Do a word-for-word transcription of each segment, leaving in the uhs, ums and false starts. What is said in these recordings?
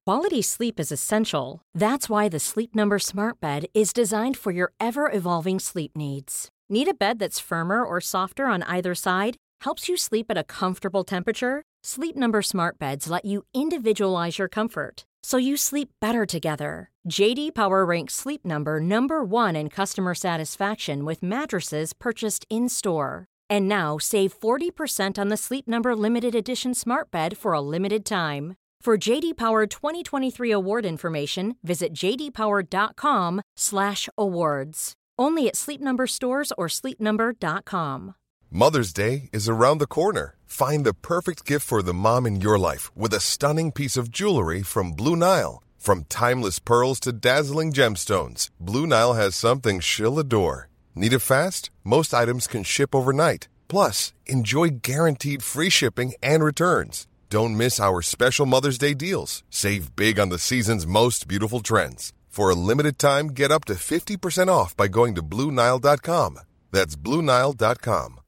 Quality sleep is essential. That's why the Sleep Number Smart Bed is designed for your ever-evolving sleep needs. Need a bed that's firmer or softer on either side? Helps you sleep at a comfortable temperature? Sleep Number Smart Beds let you individualize your comfort, so you sleep better together. J D Power ranks Sleep Number number one in customer satisfaction with mattresses purchased in-store. And now, save forty percent on the Sleep Number Limited Edition Smart Bed for a limited time. For J D Power twenty twenty-three award information, visit j d power dot com slash awards. Only at Sleep Number stores or sleep number dot com. Mother's Day is around the corner. Find the perfect gift for the mom in your life with a stunning piece of jewelry from Blue Nile. From timeless pearls to dazzling gemstones, Blue Nile has something she'll adore. Need it fast? Most items can ship overnight. Plus, enjoy guaranteed free shipping and returns. Don't miss our special Mother's Day deals. Save big on the season's most beautiful trends. For a limited time, get up to fifty percent off by going to blue nile dot com. That's blue nile dot com.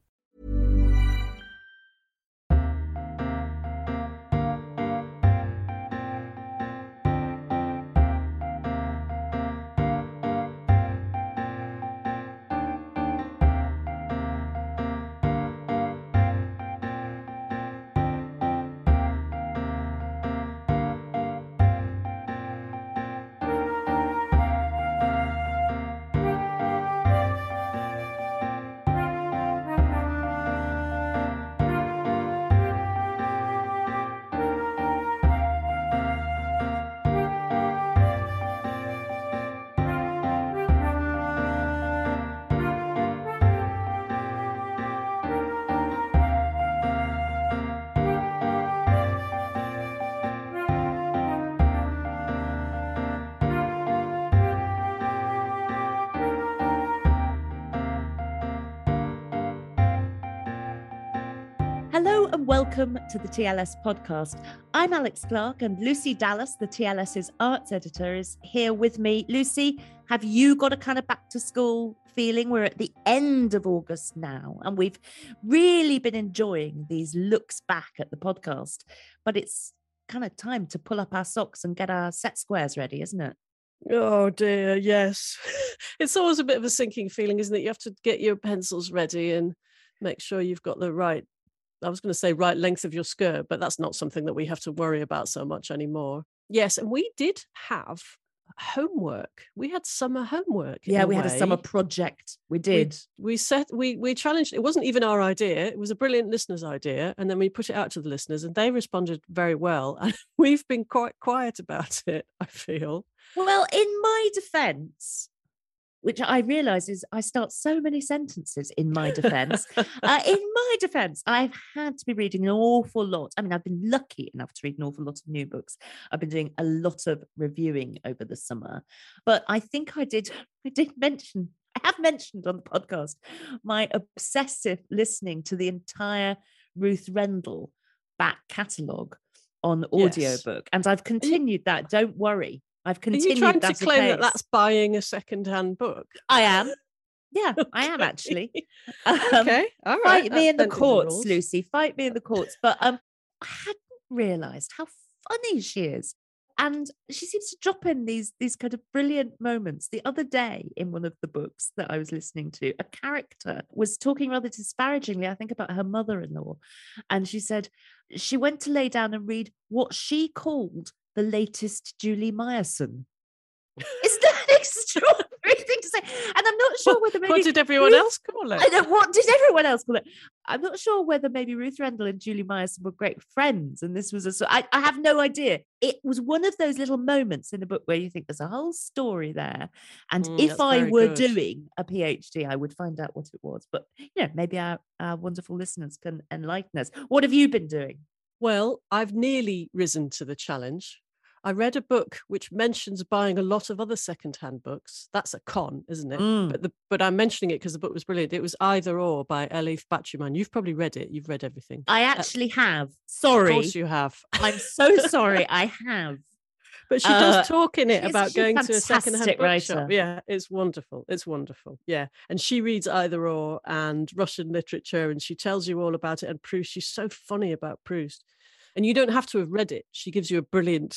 Hello and welcome to the T L S podcast. I'm Alex Clark and Lucy Dallas, the TLS's arts editor, is here with me. Lucy, have you got a kind of back to school feeling? We're at the end of August now and we've really been enjoying these looks back at the podcast, but it's kind of time to pull up our socks and get our set squares ready, isn't it? Oh dear, yes. It's always a bit of a sinking feeling, isn't it? You have to get your pencils ready and make sure you've got the right, I was going to say right length of your skirt, but that's not something that we have to worry about so much anymore. Yes, and we did have homework. We had summer homework. Yeah, we way. had a summer project. We did. We, we set, we we challenged, it wasn't even our idea. It was a brilliant listener's idea. And then we put it out to the listeners and they responded very well. And we've been quite quiet about it, I feel. Well, in my defense, which I realise is I start so many sentences in my defence. uh, in my defence, I've had to be reading an awful lot. I mean, I've been lucky enough to read an awful lot of new books. I've been doing a lot of reviewing over the summer. But I think I did, I did mention, I have mentioned on the podcast, my obsessive listening to the entire Ruth Rendell back catalogue on audiobook. Yes. And I've continued that, don't worry. I've continued. Are you trying that to claim that that's buying a second-hand book? I am. Yeah, okay. I am actually. Um, okay, all right. Fight me in the courts, Lucy. Fight me in the courts. But um, I hadn't realised how funny she is, and she seems to drop in these these kind of brilliant moments. The other day, in one of the books that I was listening to, a character was talking rather disparagingly, I think, about her mother-in-law, and she said she went to lay down and read what she called the latest Julie Myerson. Isn't that an extraordinary thing to say? And I'm not sure whether maybe... What did everyone Ruth, else call it? I know, what did everyone else call it? I'm not sure whether maybe Ruth Rendell and Julie Myerson were great friends, and this was a... I, I have no idea. It was one of those little moments in the book where you think there's a whole story there, and mm, if I were good. doing a PhD, I would find out what it was. But, you know, maybe our, our wonderful listeners can enlighten us. What have you been doing? Well, I've nearly risen to the challenge. I read a book which mentions buying a lot of other second-hand books. That's a con, isn't it? Mm. But the, but I'm mentioning it because the book was brilliant. It was Either Or by Elif Batuman. You've probably read it. You've read everything. I actually uh, have. Sorry. Of course you have. I'm so sorry. I have. But she does uh, talk in it about going to a second-hand writer. bookshop. Yeah, it's wonderful. It's wonderful. Yeah. And she reads Either Or and Russian literature, and she tells you all about it. And Proust, she's so funny about Proust. And you don't have to have read it. She gives you a brilliant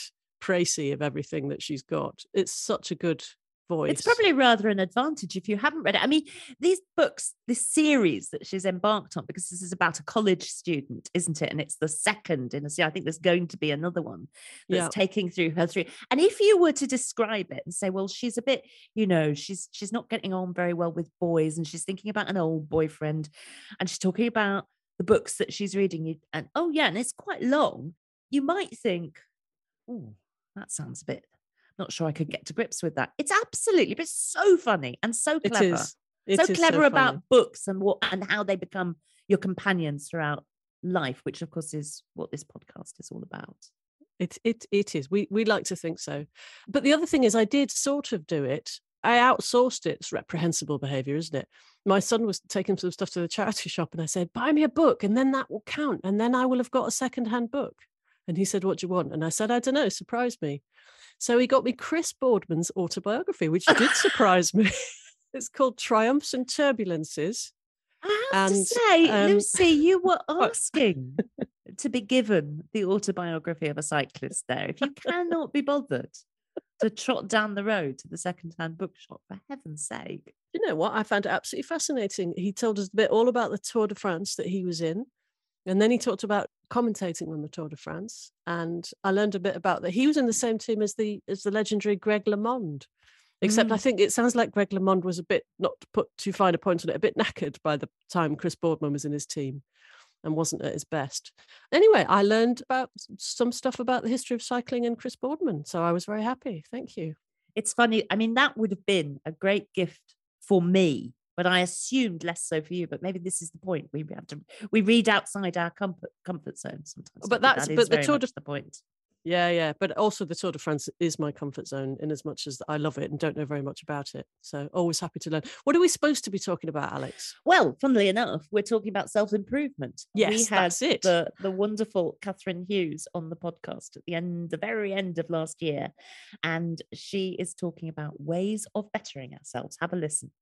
précis of everything that she's got. It's such a good voice. It's probably rather an advantage if you haven't read it. I mean, these books, this series that she's embarked on, because this is about a college student, isn't it? And it's the second in a series. I think there's going to be another one that's Yeah. taking through her through. And if you were to describe it and say, well, she's a bit, you know, she's she's not getting on very well with boys, and she's thinking about an old boyfriend, and she's talking about the books that she's reading, you- and oh yeah, and it's quite long. You might think, oh, that sounds a bit. Not sure I could get to grips with that. It's absolutely, but it's so funny and so It clever. is. It so is clever so about funny. books and what and how they become your companions throughout life, which of course is what this podcast is all about. It it it is. We we like to think so. But the other thing is, I did sort of do it. I outsourced it. It's reprehensible behaviour, isn't it? My son was taking some stuff to the charity shop, and I said, "Buy me a book, and then that will count, and then I will have got a second-hand book." And he said, "What do you want?" And I said, "I don't know. Surprise me." So he got me Chris Boardman's autobiography, which did surprise me. It's called Triumphs and Turbulences. I have And, to say, um, Lucy, you were asking to be given the autobiography of a cyclist there. If you cannot be bothered to trot down the road to the second-hand bookshop, for heaven's sake. You know what? I found it absolutely fascinating. He told us a bit all about the Tour de France that he was in. And then he talked about commentating on the Tour de France. And I learned a bit about that. He was in the same team as the as the legendary Greg LeMond. Except Mm. I think it sounds like Greg LeMond was a bit, not to put too fine a point on it, a bit knackered by the time Chris Boardman was in his team and wasn't at his best. Anyway, I learned about some stuff about the history of cycling and Chris Boardman. So I was very happy. Thank you. It's funny. I mean, that would have been a great gift for me, but I assumed less so for you. But maybe this is the point. We have to we read outside our comfort comfort zone sometimes. But don't we? that's- that but is the very Tour de- much the point. Yeah, yeah. But also the Tour de France is my comfort zone in as much as I love it and don't know very much about it. So always happy to learn. What are we supposed to be talking about, Alex? Well, funnily enough, we're talking about self-improvement. we Yes, had that's it. the the wonderful Catherine Hughes on the podcast at the end, the very end of last year, and she is talking about ways of bettering ourselves. Have a listen.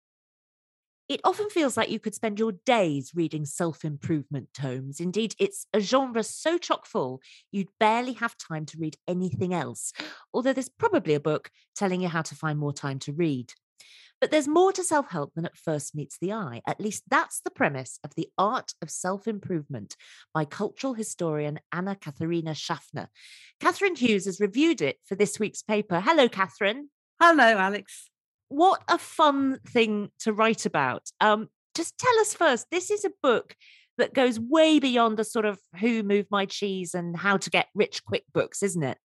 It often feels like you could spend your days reading self-improvement tomes. Indeed, it's a genre so chock full, you'd barely have time to read anything else, although there's probably a book telling you how to find more time to read. But there's more to self-help than at first meets the eye. At least that's the premise of The Art of Self-Improvement by cultural historian Anna Katharina Schaffner. Catherine Hughes has reviewed it for this week's paper. Hello, Catherine. Hello, Alex. What a fun thing to write about. Um, just tell us first, this is a book that goes way beyond the sort of Who Moved My Cheese and How to Get Rich Quick books, isn't it?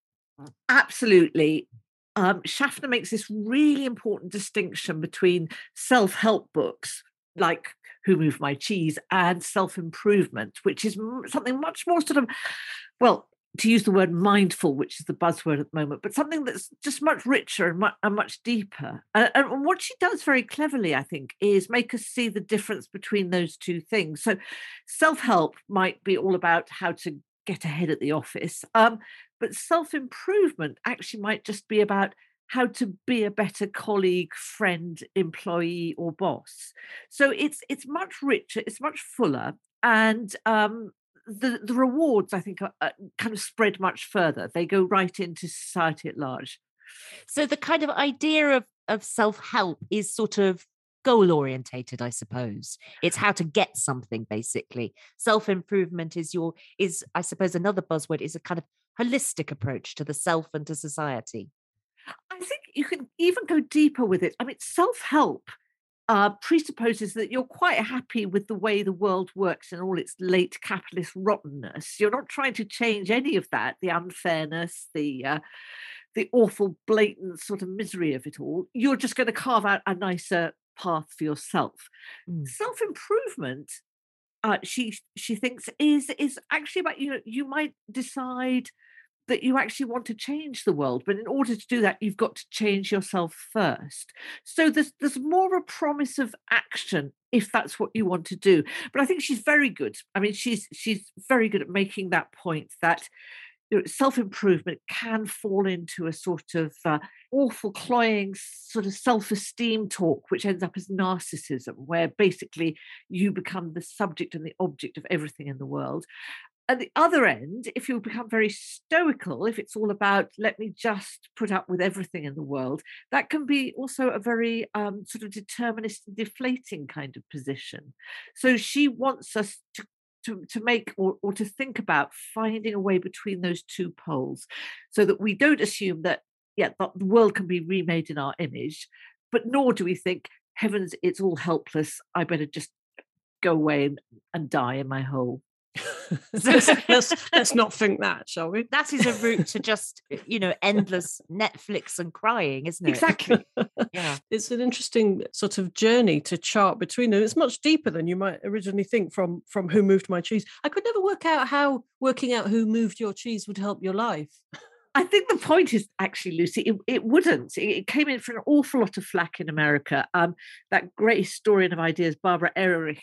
Absolutely. Um, Schaffner makes this really important distinction between self-help books like Who Moved My Cheese and self-improvement, which is m- something much more sort of, well, to use the word mindful, which is the buzzword at the moment, but something that's just much richer and much, and much deeper. Uh, and what she does very cleverly, I think, is make us see the difference between those two things. So self-help might be all about how to get ahead at the office, um, but self-improvement actually might just be about how to be a better colleague, friend, employee, or boss. So it's it's much richer, it's much fuller, and um, the the rewards, I think, are, are kind of spread much further. They go right into society at large. So the kind of idea of, of self-help is sort of goal orientated, I suppose. It's how to get something, basically. Self-improvement is your is, I suppose, another buzzword is a kind of holistic approach to the self and to society. I think you can even go deeper with it. I mean, self-help uh, presupposes that you're quite happy with the way the world works and all its late capitalist rottenness. You're not trying to change any of that, the unfairness, the uh, the awful, blatant sort of misery of it all. You're just going to carve out a nicer path for yourself. Mm. Self-improvement, uh, she she thinks, is is actually about, you know, you might decide that you actually want to change the world, but in order to do that, you've got to change yourself first. So there's there's more a promise of action if that's what you want to do. But I think she's very good. I mean, she's she's very good at making that point that, you know, self-improvement can fall into a sort of uh, awful, cloying sort of self-esteem talk, which ends up as narcissism, where basically you become the subject and the object of everything in the world. at the other end, if you become very stoical, if it's all about, let me just put up with everything in the world, that can be also a very um, sort of determinist and deflating kind of position. So she wants us to To, to make or, or to think about finding a way between those two poles so that we don't assume that, yeah, the world can be remade in our image, but nor do we think, heavens, it's all helpless, I better just go away and, and die in my hole. let's, let's, let's not think that, shall we? That is a route to just, you know, endless Netflix and crying, isn't it? Exactly. Yeah. It's an interesting sort of journey to chart between them. It's much deeper than you might originally think from, from Who Moved My Cheese. I could never work out how working out who moved your cheese would help your life. I think the point is actually, Lucy, it, it wouldn't. It, it came in for an awful lot of flack in America. Um, that great historian of ideas, Barbara Ehrenreich,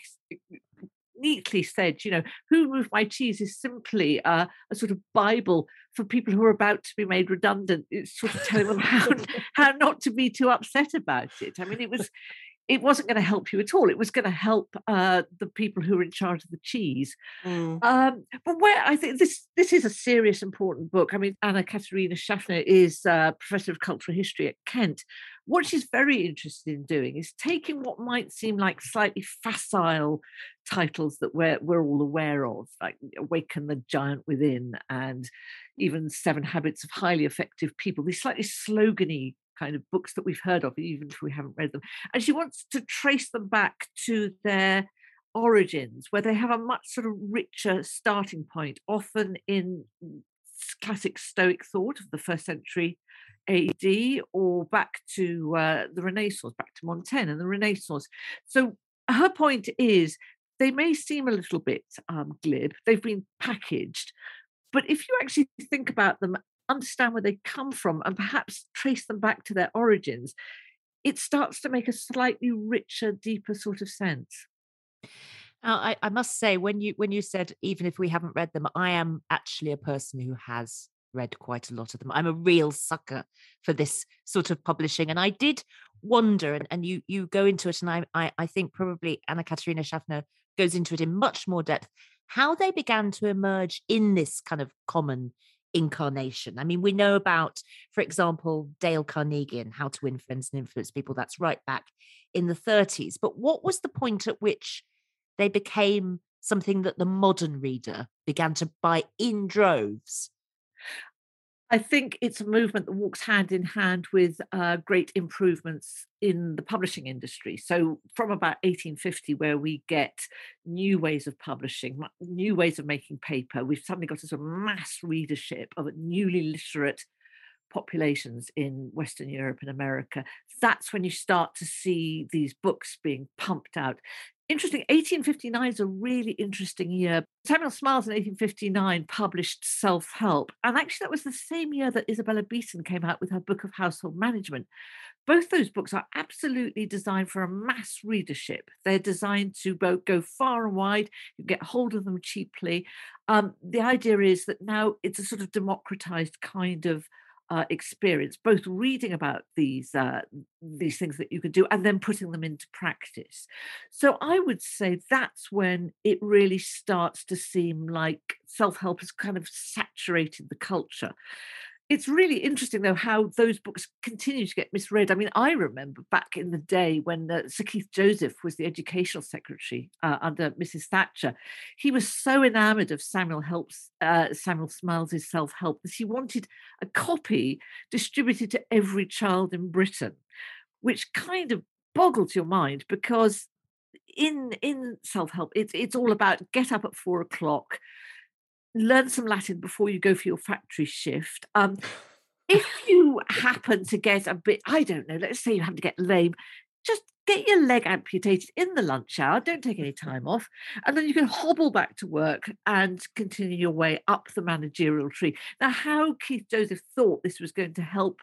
neatly said, you know, Who Moved My Cheese is simply uh, a sort of Bible for people who are about to be made redundant. It's sort of telling them how, how not to be too upset about it. I mean, it was, it wasn't going to help you at all. It was going to help uh, the people who were in charge of the cheese. Mm. Um, but where I think this this is a serious, important book. I mean, Anna-Katharina Schaffner is uh, Professor of Cultural History at Kent. What she's very interested in doing is taking what might seem like slightly facile titles that we're, we're all aware of, like Awaken the Giant Within and even Seven Habits of Highly Effective People, these slightly slogany kind of books that we've heard of, even if we haven't read them. And she wants to trace them back to their origins, where they have a much sort of richer starting point, often in classic Stoic thought of the first century A D, or back to uh, the Renaissance, back to Montaigne and the Renaissance. So her point is, they may seem a little bit um, glib, they've been packaged, but if you actually think about them, understand where they come from, and perhaps trace them back to their origins, it starts to make a slightly richer, deeper sort of sense. Now, I, I must say, when you when you said even if we haven't read them, I am actually a person who has read quite a lot of them. I'm a real sucker for this sort of publishing, and I did wonder, and, and you you go into it, and I I, I think probably Anna-Katharina Schaffner goes into it in much more depth, how they began to emerge in this kind of common incarnation. I mean, we know about, for example, Dale Carnegie and How to Win Friends and Influence People. That's right back in the thirties. But what was the point at which they became something that the modern reader began to buy in droves? I think it's a movement that walks hand in hand with uh, great improvements in the publishing industry. So from about eighteen fifty, where we get new ways of publishing, new ways of making paper, we've suddenly got a sort of mass readership of newly literate populations in Western Europe and America. That's when you start to see these books being pumped out. Interesting, eighteen fifty-nine is a really interesting year. Samuel Smiles in eighteen fifty-nine published Self-Help, and actually that was the same year that Isabella Beeson came out with her book of household management. Both those books are absolutely designed for a mass readership. They're designed to both go far and wide. You get hold of them cheaply. Um, the idea is that now it's a sort of democratized kind of Uh, experience, both reading about these uh, these things that you can do and then putting them into practice. So I would say that's when it really starts to seem like self-help has kind of saturated the culture. It's really interesting, though, how those books continue to get misread. I mean, I remember back in the day when uh, Sir Keith Joseph was the educational secretary uh, under Missus Thatcher. He was so enamoured of Samuel Help's, uh, Samuel Smiles' Self-Help that he wanted a copy distributed to every child in Britain, which kind of boggles your mind, because in in Self-Help, it's it's all about get up at four o'clock, learn some Latin before you go for your factory shift. Um, if you happen to get a bit, I don't know, let's say you happen to get lame, just get your leg amputated in the lunch hour, don't take any time off, and then you can hobble back to work and continue your way up the managerial tree. Now, how Keith Joseph thought this was going to help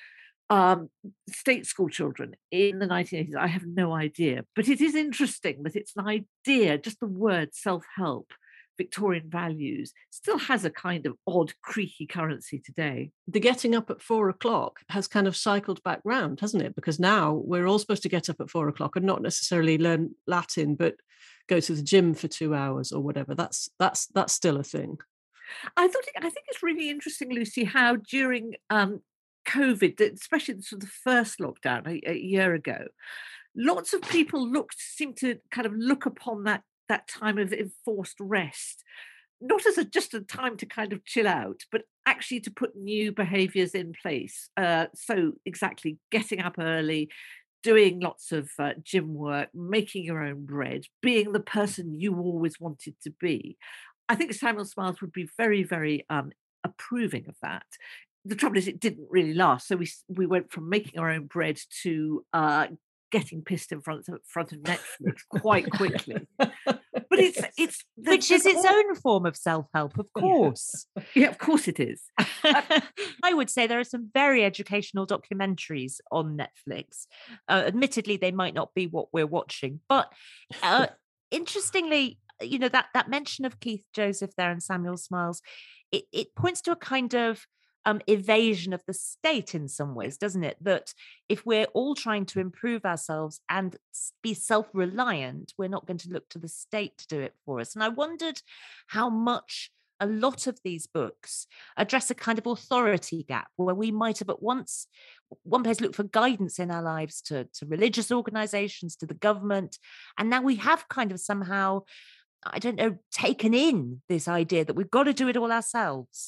um, state school children in the nineteen eighties, I have no idea. But it is interesting that it's an idea, just the word self-help, Victorian values, still has a kind of odd, creaky currency today. The getting up at four o'clock has kind of cycled back round, hasn't it? Because now we're all supposed to get up at four o'clock and not necessarily learn Latin, but go to the gym for two hours or whatever. That's that's that's still a thing. I thought it, I think it's really interesting, Lucy, how during um, COVID, especially the sort of first lockdown a, a year ago, lots of people looked seemed to kind of look upon that that time of enforced rest not as a, just a time to kind of chill out, but actually to put new behaviours in place. Uh, so exactly, getting up early, doing lots of uh, gym work, making your own bread, being the person you always wanted to be. I think Samuel Smiles would be very, very um, approving of that. The trouble is, it didn't really last. So we we went from making our own bread to uh, getting pissed in front of front of Netflix quite quickly. But it's it's the, which is its all... own form of self-help, of course. Yeah, of course it is. I would say there are some very educational documentaries on Netflix. Uh, admittedly, they might not be what we're watching, but uh, interestingly, you know, that that mention of Keith Joseph there and Samuel Smiles, it, it points to a kind of um, evasion of the state in some ways, doesn't it? That if we're all trying to improve ourselves and be self-reliant, we're not going to look to the state to do it for us. And I wondered how much a lot of these books address a kind of authority gap where we might have at once, one place looked for guidance in our lives to, to religious organizations, to the government. And now we have kind of somehow, I don't know, taken in this idea that we've got to do it all ourselves.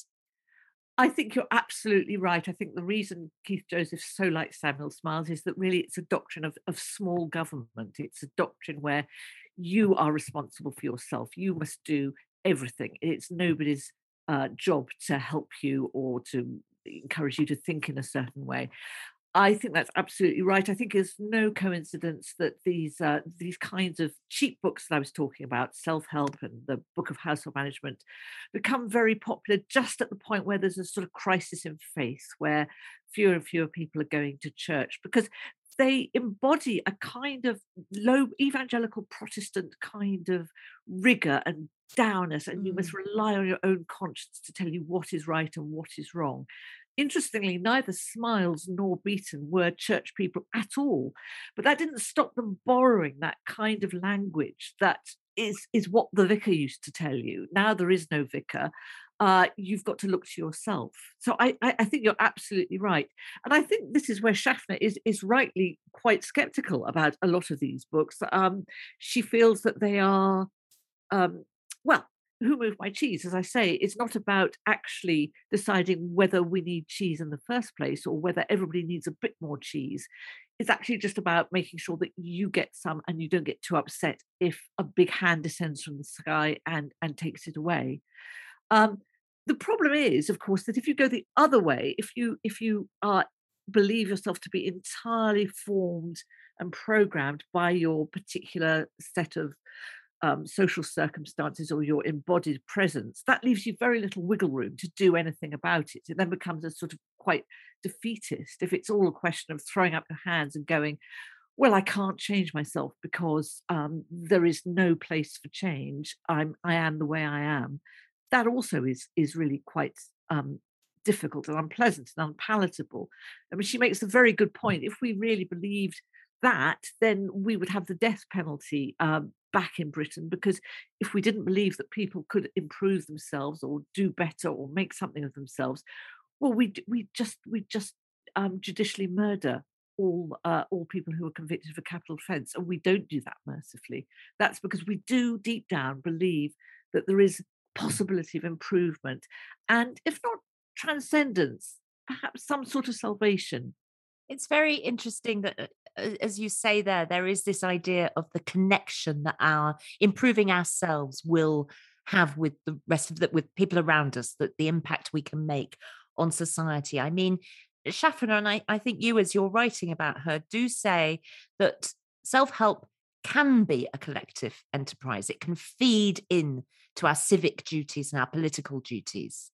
I think you're absolutely right. I think the reason Keith Joseph so likes Samuel Smiles is that really it's a doctrine of, of small government. It's a doctrine where you are responsible for yourself. You must do everything. It's nobody's uh, job to help you or to encourage you to think in a certain way. I think that's absolutely right. I think it's no coincidence that these uh, these kinds of cheap books that I was talking about, self-help and the Book of Household Management, become very popular just at the point where there's a sort of crisis in faith, where fewer and fewer people are going to church, because they embody a kind of low evangelical Protestant kind of rigor and dourness, and mm. you must rely on your own conscience to tell you what is right and what is wrong. Interestingly, neither Smiles nor Beaton were church people at all, but that didn't stop them borrowing that kind of language that is, is what the vicar used to tell you. Now there is no vicar. Uh, you've got to look to yourself. So I, I, I think you're absolutely right. And I think this is where Schaffner is, is rightly quite sceptical about a lot of these books. Um, she feels that they are, um, well, Who Moved My Cheese, as I say, it's not about actually deciding whether we need cheese in the first place or whether everybody needs a bit more cheese. It's actually just about making sure that you get some and you don't get too upset if a big hand descends from the sky and, and takes it away. Um, the problem is, of course, that if you go the other way, if you if you uh, believe yourself to be entirely formed and programmed by your particular set of Um, social circumstances or your embodied presence, that leaves you very little wiggle room to do anything about it. It then becomes a sort of quite defeatist if it's all a question of throwing up your hands and going, well, I can't change myself because um, there is no place for change. I'm I am the way I am. That also is is really quite um, difficult and unpleasant and unpalatable. I mean, she makes a very good point. If we really believed that, then we would have the death penalty um, back in Britain, because if we didn't believe that people could improve themselves or do better or make something of themselves, well, we we just we just um, judicially murder all uh, all people who are convicted of a capital offence, and we don't do that mercifully. That's because we do deep down believe that there is possibility of improvement, and if not transcendence, perhaps some sort of salvation. It's very interesting that, as you say there, there is this idea of the connection that our improving ourselves will have with the rest of the, with people around us, that the impact we can make on society. I mean, Schaffner, and I, I think you, as you're writing about her, do say that self-help can be a collective enterprise. It can feed in to our civic duties and our political duties.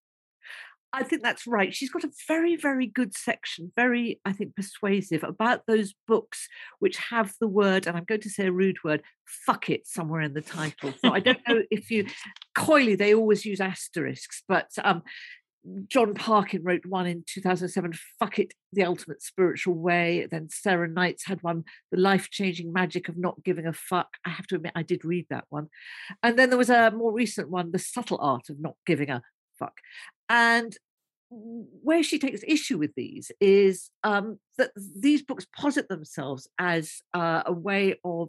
I think that's right. She's got a very, very good section, very, I think, persuasive about those books which have the word, and I'm going to say a rude word, fuck it, somewhere in the title. So I don't know if you, coyly, they always use asterisks, but um, John Parkin wrote one in two thousand seven, Fuck It, The Ultimate Spiritual Way. Then Sarah Knights had one, The Life-Changing Magic of Not Giving a Fuck. I have to admit, I did read that one. And then there was a more recent one, The Subtle Art of Not Giving a Fuck. And where she takes issue with these is um, that these books posit themselves as uh, a way of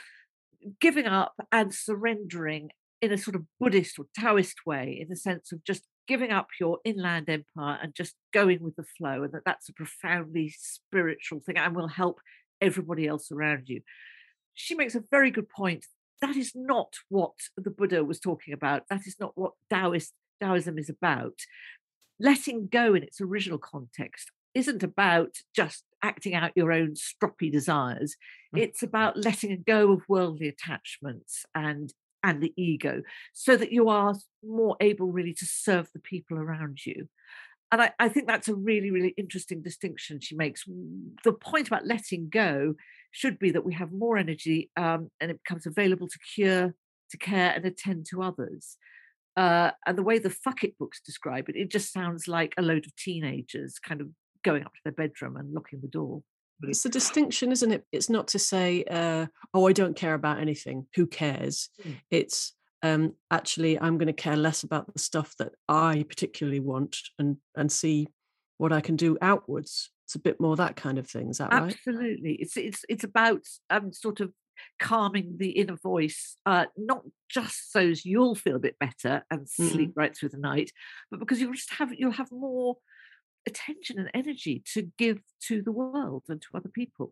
giving up and surrendering in a sort of Buddhist or Taoist way, in the sense of just giving up your inland empire and just going with the flow, and that that's a profoundly spiritual thing and will help everybody else around you. She makes a very good point. That is not what the Buddha was talking about. That is not what Taoist, Taoism is about. Letting go in its original context isn't about just acting out your own stroppy desires. It's about letting go of worldly attachments and and the ego, so that you are more able really to serve the people around you. And I, I think that's a really, really interesting distinction she makes. The point about letting go should be that we have more energy um, and it becomes available to cure, to care and attend to others. Uh, and the way the Fuck It books describe it, it just sounds like a load of teenagers kind of going up to their bedroom and locking the door. It's a distinction, isn't it? It's not to say, uh, oh, I don't care about anything. Who cares? Mm. It's um, actually, I'm going to care less about the stuff that I particularly want and and see what I can do outwards. It's a bit more that kind of thing. Is that right? Absolutely. It's it's it's about um, sort of calming the inner voice, uh, not just so as you'll feel a bit better and sleep mm. right through the night, but because you'll just have you'll have more attention and energy to give to the world and to other people.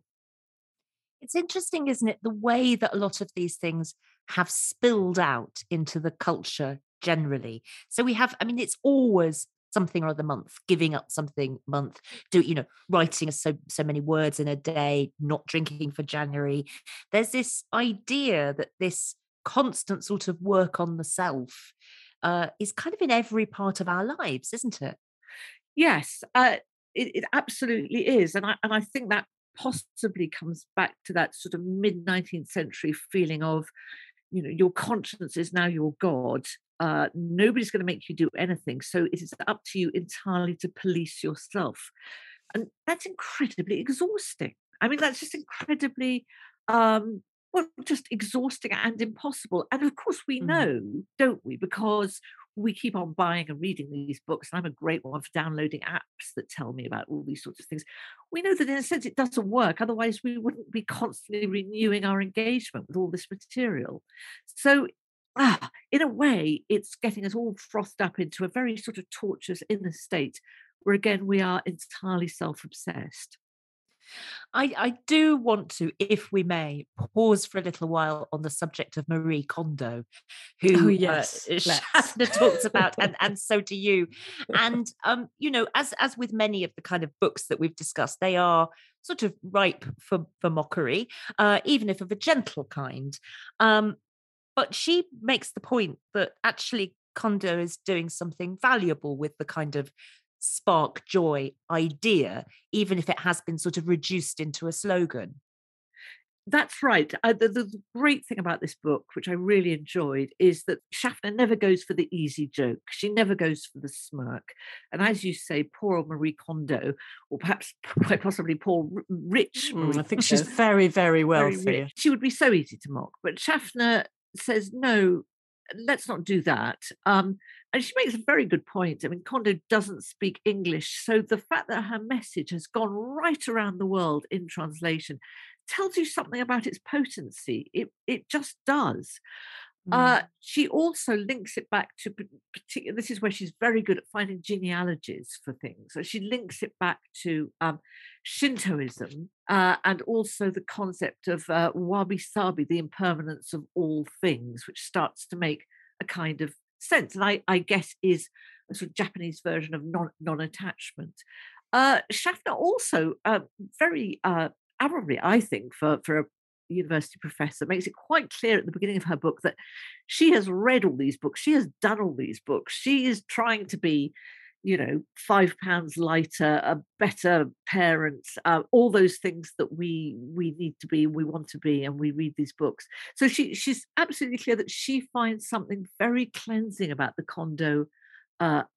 It's interesting, isn't it, the way that a lot of these things have spilled out into the culture generally. So we have, I mean, it's always something or other month, giving up something month, do you know, writing so so many words in a day, not drinking for January. There's this idea that this constant sort of work on the self uh, is kind of in every part of our lives, isn't it? Yes, uh, it, it absolutely is. And I, and I think that possibly comes back to that sort of mid-nineteenth century feeling of, you know, your conscience is now your God. Uh, nobody's going to make you do anything. So it is up to you entirely to police yourself. And that's incredibly exhausting. I mean, that's just incredibly, um, well, just exhausting and impossible. And of course we know, mm. don't we? Because we keep on buying and reading these books, and I'm a great one for downloading apps that tell me about all these sorts of things. We know that in a sense it doesn't work. Otherwise, we wouldn't be constantly renewing our engagement with all this material. So ah, in a way, it's getting us all frothed up into a very sort of torturous inner state where, again, we are entirely self-obsessed. I, I do want to, if we may, pause for a little while on the subject of Marie Kondo, who oh, yes, uh, Schaffner talks about, and, and so do you. And, um, you know, as as with many of the kind of books that we've discussed, they are sort of ripe for, for mockery, uh, even if of a gentle kind. Um, but she makes the point that actually Kondo is doing something valuable with the kind of spark joy idea, even if it has been sort of reduced into a slogan. That's right. Uh, the, the great thing about this book, which I really enjoyed, is that Schaffner never goes for the easy joke. She never goes for the smirk. And as you say, poor old Marie Kondo, or perhaps quite possibly poor rich Marie mm, I think Kondo, she's very, very wealthy. Very rich. She would be so easy to mock. But Schaffner says, no, let's not do that. Um, and she makes a very good point. I mean, Kondo doesn't speak English. So the fact that her message has gone right around the world in translation tells you something about its potency. It, it just does. Mm. Uh, she also links it back to particular. This is where she's very good at finding genealogies for things. So she links it back to um, Shintoism uh, and also the concept of uh, wabi-sabi, the impermanence of all things, which starts to make a kind of sense. And I, I guess is a sort of Japanese version of non, non-attachment. Uh, Schaffner also uh, very uh, admirably, I think, for, for a university professor, makes it quite clear at the beginning of her book that she has read all these books, she has done all these books, she is trying to be, you know, five pounds lighter, a better parent, uh, all those things that we we need to be, we want to be, and we read these books. So she she's absolutely clear that she finds something very cleansing about the Kondo uh,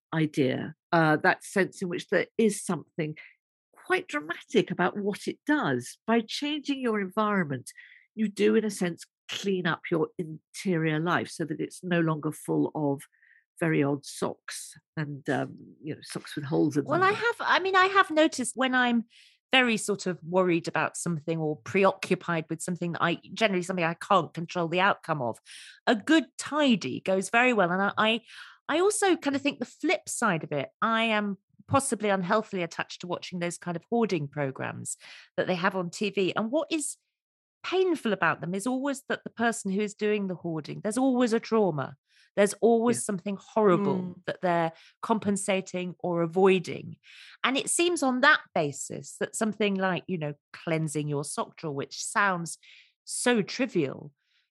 idea, uh, that sense in which there is something quite dramatic about what it does. By changing your environment, you do, in a sense, clean up your interior life so that it's no longer full of very odd socks and um, you know, socks with holes in Well, them. I have, I mean, I have noticed when I'm very sort of worried about something or preoccupied with something that I generally something I can't control the outcome of, a good tidy goes very well. And I, I, I also kind of think the flip side of it, I am possibly unhealthily attached to watching those kind of hoarding programs that they have on T V. And what is painful about them is always that the person who is doing the hoarding, there's always a trauma. There's always Yeah. something horrible Mm. that they're compensating or avoiding. And it seems on that basis that something like, you know, cleansing your sock drawer, which sounds so trivial,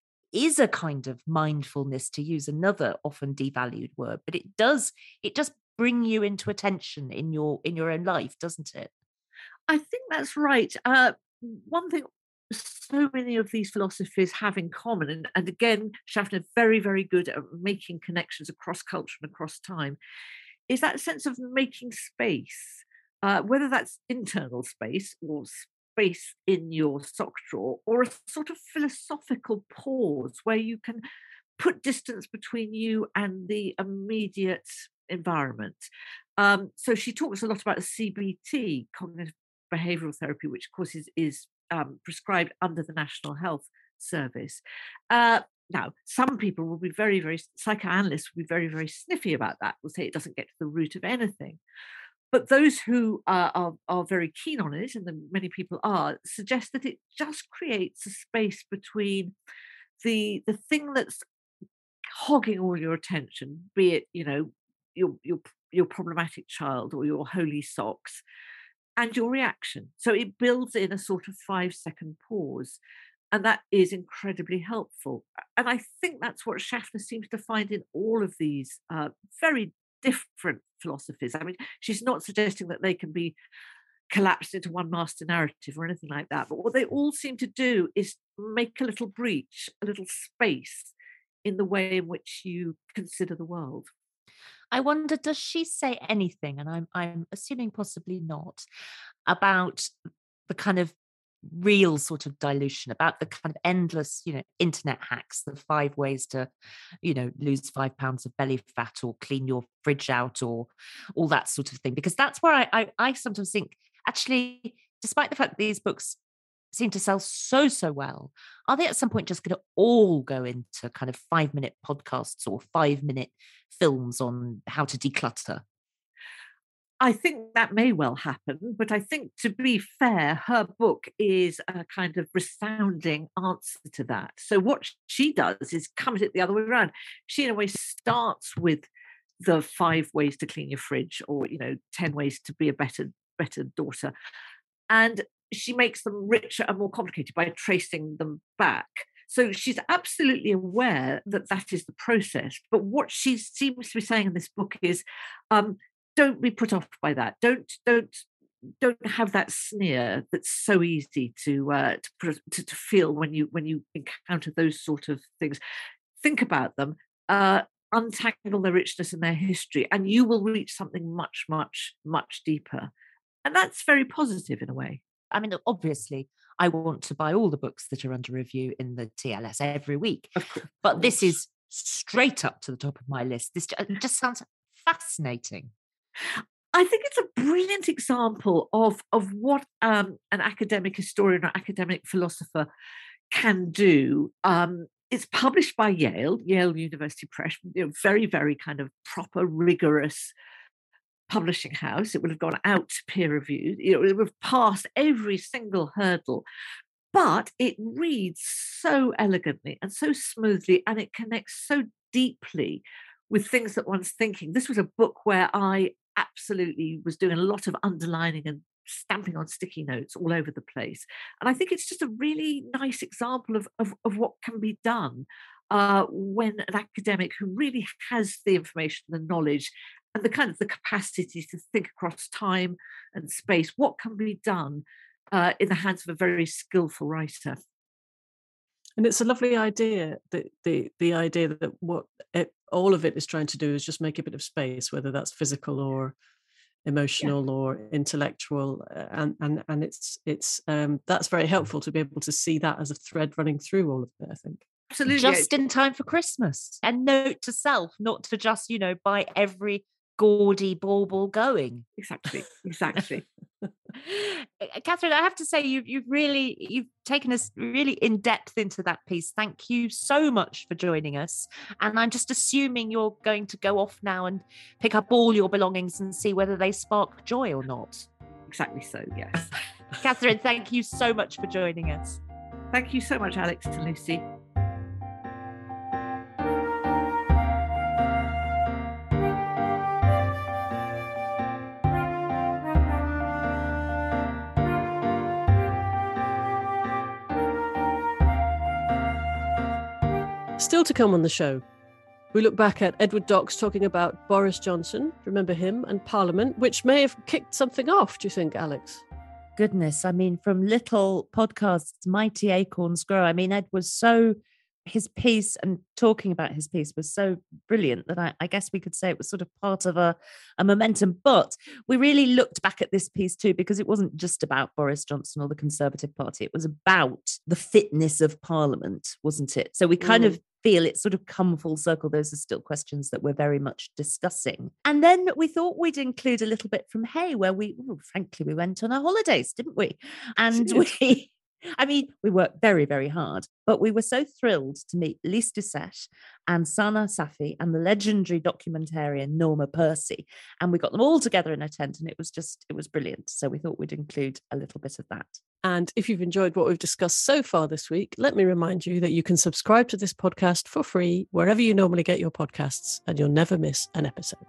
is a kind of mindfulness, to use another often devalued word, but it does, it does bring you into attention in your in your own life, doesn't it? I think that's right. Uh, one thing so many of these philosophies have in common, and, and again, Schaffner very, very good at making connections across culture and across time, is that sense of making space, uh, whether that's internal space or space in your sock drawer, or a sort of philosophical pause where you can put distance between you and the immediate environment. Um, so she talks a lot about C B T, cognitive behavioral therapy, which of course is, is um, prescribed under the National Health Service. Uh, now, some people will be very, very, psychoanalysts will be very, very sniffy about that, will say it doesn't get to the root of anything. But those who uh, are, are very keen on it, and the, many people are, suggest that it just creates a space between the the thing that's hogging all your attention, be it, you know, your your your problematic child or your holy socks, and your reaction. So it builds in a sort of five second pause. And that is incredibly helpful. And I think that's what Schaffner seems to find in all of these uh, very different philosophies. I mean, she's not suggesting that they can be collapsed into one master narrative or anything like that. But what they all seem to do is make a little breach, a little space in the way in which you consider the world. I wonder, does she say anything, and I'm I'm assuming possibly not, about the kind of real sort of dilution, about the kind of endless, you know, internet hacks, the five ways to, you know, lose five pounds of belly fat or clean your fridge out or all that sort of thing? Because that's where I I, I sometimes think, actually, despite the fact that these books seem to sell so, so well, are they at some point just going to all go into kind of five minute podcasts or five minute films on how to declutter? I think that may well happen, but I think, to be fair, her book is a kind of resounding answer to that. So what she does is comes it the other way around. She, in a way, starts with the five ways to clean your fridge, or, you know, ten ways to be a better better daughter, and she makes them richer and more complicated by tracing them back. So she's absolutely aware that that is the process. But what she seems to be saying in this book is, um, don't be put off by that. Don't don't don't have that sneer that's so easy to uh, to, to to feel when you when you encounter those sort of things. Think about them, uh, untangle their richness and their history, and you will reach something much, much, much deeper. And that's very positive in a way. I mean, obviously, I want to buy all the books that are under review in the T L S every week. Of course. But this is straight up to the top of my list. This ju- just sounds fascinating. I think it's a brilliant example of, of what um, an academic historian or academic philosopher can do. Um, it's published by Yale, Yale University Press, you know, very, very kind of proper, rigorous publishing house. It would have gone out peer reviewed. You know, it would have passed every single hurdle. But it reads so elegantly and so smoothly, and it connects so deeply with things that one's thinking. This was a book where I absolutely was doing a lot of underlining and stamping on sticky notes all over the place. And I think it's just a really nice example of, of, of what can be done uh, when an academic who really has the information, the knowledge, and the kind of the capacity to think across time and space, what can be done uh, in the hands of a very skillful writer. And it's a lovely idea, that the the idea that what it, all of it is trying to do is just make a bit of space, whether that's physical or emotional yeah. or intellectual, and and and it's it's um that's very helpful to be able to see that as a thread running through all of it, I think. Absolutely. Just in time for Christmas. And note to self, not to just, you know, buy every gaudy bauble going. Exactly, exactly. Catherine, I have to say, you, you've really, you've taken us really in depth into that piece. Thank you so much for joining us. And I'm just assuming you're going to go off now and pick up all your belongings and see whether they spark joy or not. Exactly so, yes. Catherine, thank you so much for joining us. Thank you so much, Alex, to Lucy. Still to come on the show, we look back at Edward Docks talking about Boris Johnson, remember him, and Parliament, which may have kicked something off, do you think, Alex? Goodness, I mean, from little podcasts, mighty acorns grow. I mean, Ed was so, his piece and talking about his piece was so brilliant that I, I guess we could say it was sort of part of a, a momentum. But we really looked back at this piece too, because it wasn't just about Boris Johnson or the Conservative Party. It was about the fitness of Parliament, wasn't it? So we kind mm. of feel it's sort of come full circle. Those are still questions that we're very much discussing. And then we thought we'd include a little bit from Hay, where we, well, frankly, we went on our holidays, didn't we? And we... I mean, we worked very, very hard, but we were so thrilled to meet Lise Doucet and Sana Safi and the legendary documentarian Norma Percy. And we got them all together in a tent, and it was just, it was brilliant. So we thought we'd include a little bit of that. And if you've enjoyed what we've discussed so far this week, let me remind you that you can subscribe to this podcast for free wherever you normally get your podcasts, and you'll never miss an episode.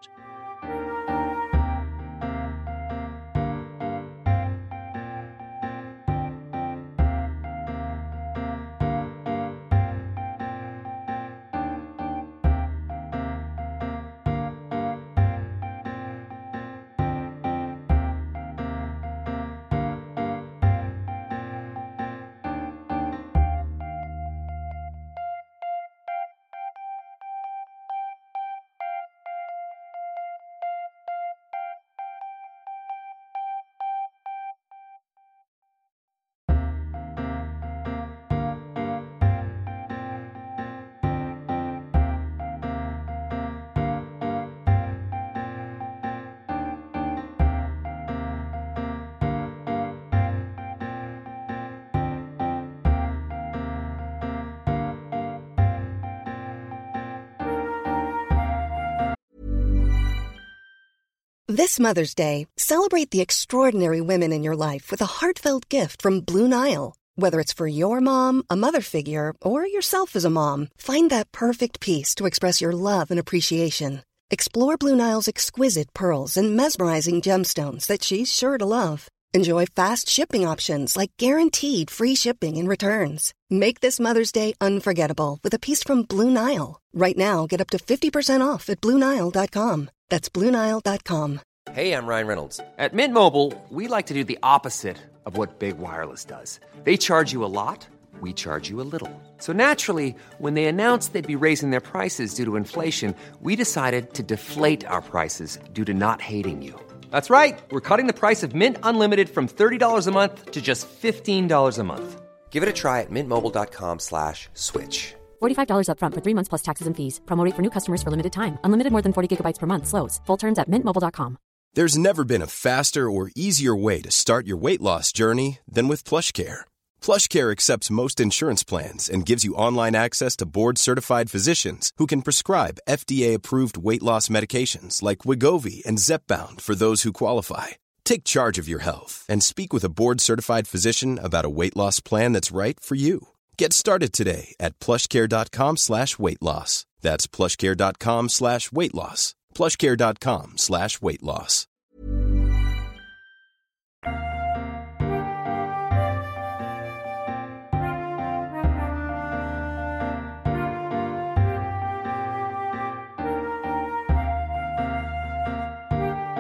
This Mother's Day, celebrate the extraordinary women in your life with a heartfelt gift from Blue Nile. Whether it's for your mom, a mother figure, or yourself as a mom, find that perfect piece to express your love and appreciation. Explore Blue Nile's exquisite pearls and mesmerizing gemstones that she's sure to love. Enjoy fast shipping options like guaranteed free shipping and returns. Make this Mother's Day unforgettable with a piece from Blue Nile. Right now, get up to fifty percent off at Blue Nile dot com. That's Blue Nile dot com. Hey, I'm Ryan Reynolds. At Mint Mobile, we like to do the opposite of what Big Wireless does. They charge you a lot, we charge you a little. So naturally, when they announced they'd be raising their prices due to inflation, we decided to deflate our prices due to not hating you. That's right. We're cutting the price of Mint Unlimited from thirty dollars a month to just fifteen dollars a month. Give it a try at mintmobile.com slash switch. forty-five dollars up front for three months plus taxes and fees. Promo rate for new customers for limited time. Unlimited more than forty gigabytes per month. Slows full terms at mint mobile dot com. There's never been a faster or easier way to start your weight loss journey than with PlushCare. PlushCare accepts most insurance plans and gives you online access to board-certified physicians who can prescribe F D A-approved weight loss medications like Wegovy and Zepbound for those who qualify. Take charge of your health and speak with a board-certified physician about a weight loss plan that's right for you. Get started today at plushcare.com slash weight loss. That's plushcare.com slash weight loss. plushcare.com slash weight loss.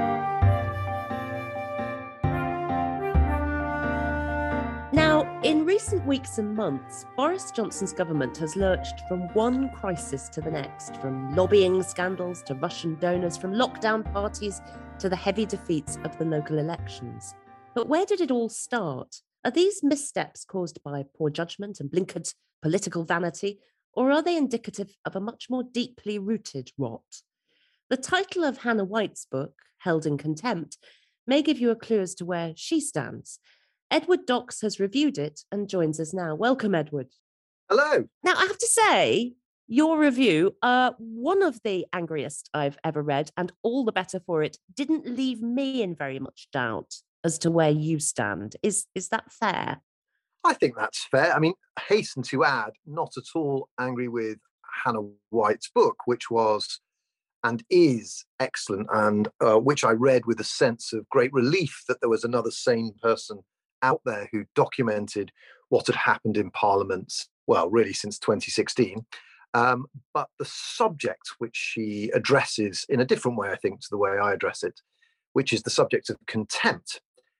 Now, in recent weeks and months, Boris Johnson's government has lurched from one crisis to the next, from lobbying scandals to Russian donors, from lockdown parties to the heavy defeats of the local elections. But where did it all start? Are these missteps caused by poor judgment and blinkered political vanity, or are they indicative of a much more deeply rooted rot? The title of Hannah White's book, Held in Contempt, may give you a clue as to where she stands. Edward Docks has reviewed it and joins us now. Welcome, Edward. Hello. Now, I have to say, your review, uh, one of the angriest I've ever read, and all the better for it, didn't leave me in very much doubt as to where you stand. Is, is that fair? I think that's fair. I mean, hasten to add, not at all angry with Hannah White's book, which was and is excellent, and uh, which I read with a sense of great relief that there was another sane person out there who documented what had happened in Parliament, well, really since twenty sixteen. Um, but the subject which she addresses in a different way, I think, to the way I address it, which is the subject of contempt.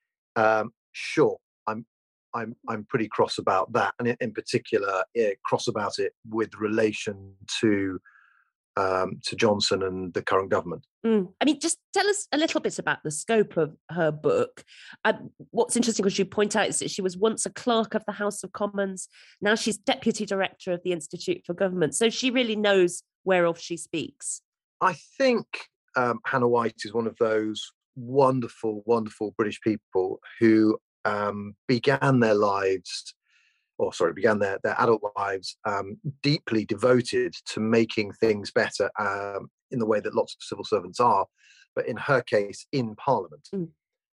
Um, sure, I'm I'm I'm pretty cross about that, and in, in particular, yeah, cross about it with relation to um, to Johnson and the current government. Mm. I mean, just tell us a little bit about the scope of her book. Uh, what's interesting, because you point out, is that she was once a clerk of the House of Commons. Now she's deputy director of the Institute for Government. So she really knows whereof she speaks. I think um, Hannah White is one of those wonderful, wonderful British people who um, began their lives, or sorry, began their, their adult lives um, deeply devoted to making things better um, in the way that lots of civil servants are, but in her case, in Parliament. Mm.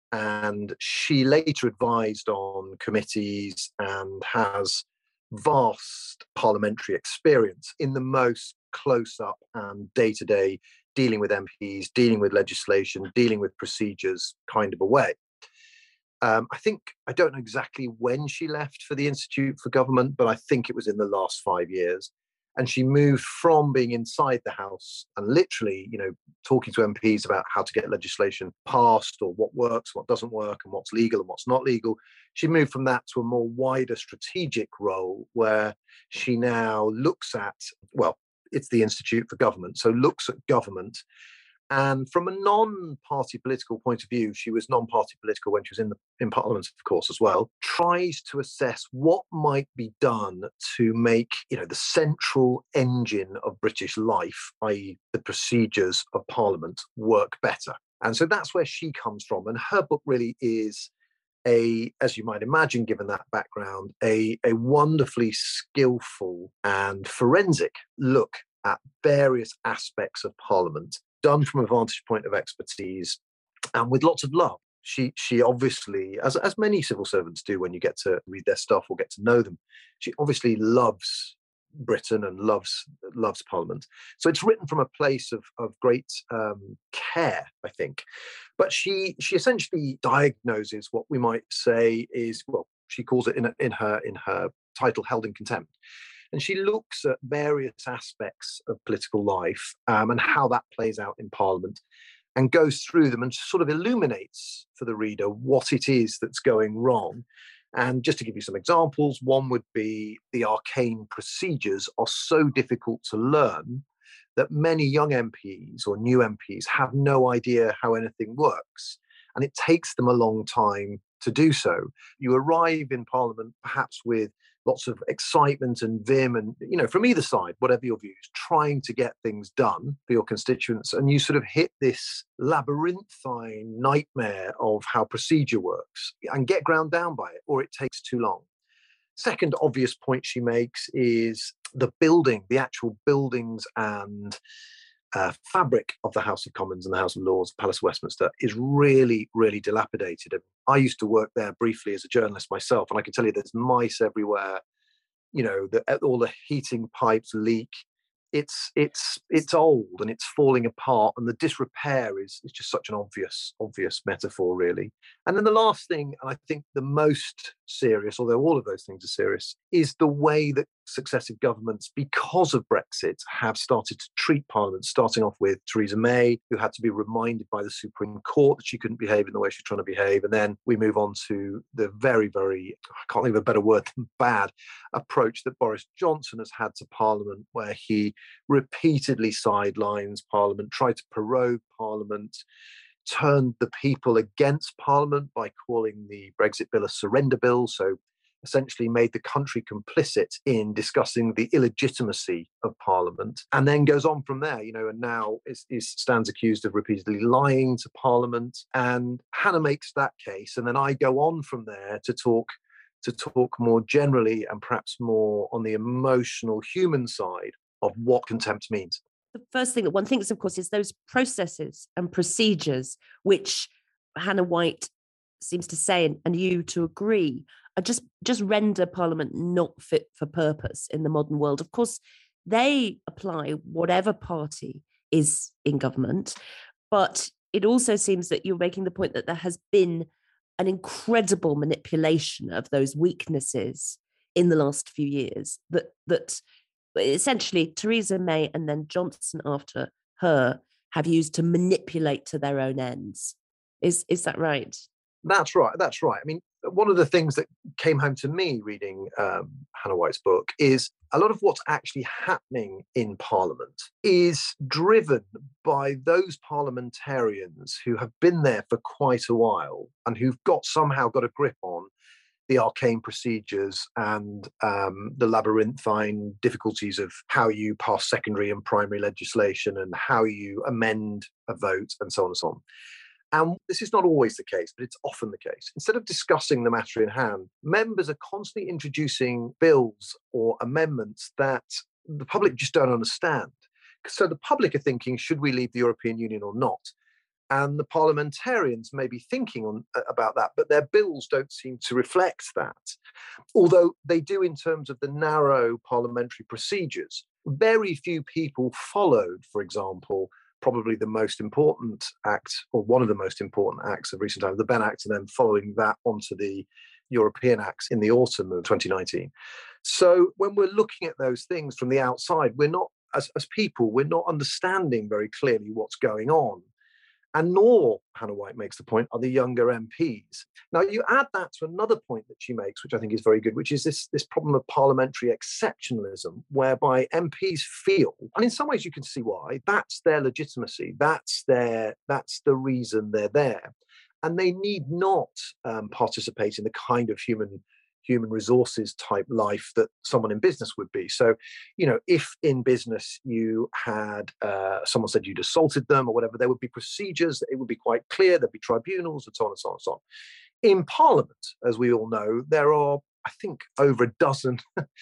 And she later advised on committees and has vast parliamentary experience in the most close-up and day-to-day dealing with M Ps, dealing with legislation, dealing with procedures kind of a way. Um, I think, I don't know exactly when she left for the Institute for Government, but I think it was in the last five years. And she moved from being inside the House and literally, you know, talking to M Ps about how to get legislation passed or what works, what doesn't work, and what's legal and what's not legal. She moved from that to a more wider strategic role where she now looks at, well, it's the Institute for Government, so looks at government. And from a non-party political point of view, she was non-party political when she was in the in Parliament, of course, as well, tries to assess what might be done to make, you know, the central engine of British life, that is the procedures of Parliament, work better. And so that's where she comes from. And her book really is a, as you might imagine, given that background, a, a wonderfully skillful and forensic look at various aspects of Parliament, done from a vantage point of expertise and with lots of love. She she obviously, as, as many civil servants do when you get to read their stuff or get to know them, she obviously loves Britain and loves loves Parliament. So it's written from a place of, of great um, care, I think. But she she essentially diagnoses what we might say is, well, she calls it in, a, in her in her title, Held in Contempt. And she looks at various aspects of political life um, and how that plays out in Parliament, and goes through them and sort of illuminates for the reader what it is that's going wrong. And just to give you some examples, one would be the arcane procedures are so difficult to learn that many young M Ps or new M Ps have no idea how anything works. And it takes them a long time to do so. You arrive in Parliament perhaps with lots of excitement and vim and, you know, from either side, whatever your views, trying to get things done for your constituents. And you sort of hit this labyrinthine nightmare of how procedure works and get ground down by it, or it takes too long. Second obvious point she makes is the building, the actual buildings and Uh, fabric of the House of Commons and the House of Lords, Palace of Westminster, is really, really dilapidated. And I used to work there briefly as a journalist myself, and I can tell you there's mice everywhere. You know, the, all the heating pipes leak. It's it's it's old and it's falling apart, and the disrepair is, is just such an obvious, obvious metaphor, really. And then the last thing, and I think the most serious, although all of those things are serious, is the way that successive governments, because of Brexit, have started to treat Parliament, starting off with Theresa May, who had to be reminded by the Supreme Court that she couldn't behave in the way she's trying to behave. And then we move on to the very, very, I can't think of a better word than bad, approach that Boris Johnson has had to Parliament, where he repeatedly sidelines Parliament, tried to prorogue Parliament, turned the people against Parliament by calling the Brexit bill a surrender bill. So essentially made the country complicit in discussing the illegitimacy of Parliament, and then goes on from there, you know, and now is, is stands accused of repeatedly lying to Parliament. And Hannah makes that case, and then I go on from there to talk to talk more generally and perhaps more on the emotional human side of what contempt means. The first thing that one thinks, of course, is those processes and procedures which Hannah White seems to say, and, and you to agree, are just, just render Parliament not fit for purpose in the modern world. Of course, they apply whatever party is in government, but it also seems that you're making the point that there has been an incredible manipulation of those weaknesses in the last few years, that that essentially Theresa May and then Johnson after her have used to manipulate to their own ends. Is is that right? That's right. That's right. I mean, one of the things that came home to me reading um, Hannah White's book is a lot of what's actually happening in Parliament is driven by those parliamentarians who have been there for quite a while and who've got somehow got a grip on the arcane procedures and um, the labyrinthine difficulties of how you pass secondary and primary legislation and how you amend a vote and so on and so on. And this is not always the case, but it's often the case. Instead of discussing the matter in hand, members are constantly introducing bills or amendments that the public just don't understand. So the public are thinking, should we leave the European Union or not? And the parliamentarians may be thinking on, about that, but their bills don't seem to reflect that. Although they do in terms of the narrow parliamentary procedures. Very few people followed, for example, probably the most important act, or one of the most important acts of recent times, the Benn Act, and then following that onto the European acts in the autumn of twenty nineteen. So when we're looking at those things from the outside, we're not, as, as people, we're not understanding very clearly what's going on. And nor, Hannah White makes the point, are the younger M Ps. Now, you add that to another point that she makes, which I think is very good, which is this, this problem of parliamentary exceptionalism, whereby M Ps feel, and in some ways you can see why, that's their legitimacy, that's their, that's the reason they're there. And they need not um, participate in the kind of human human resources type life that someone in business would be. So, you know, if in business you had uh, someone said you'd assaulted them or whatever, there would be procedures, it would be quite clear, there'd be tribunals and so on and so on and so on. In Parliament, as we all know, there are, I think, over a dozen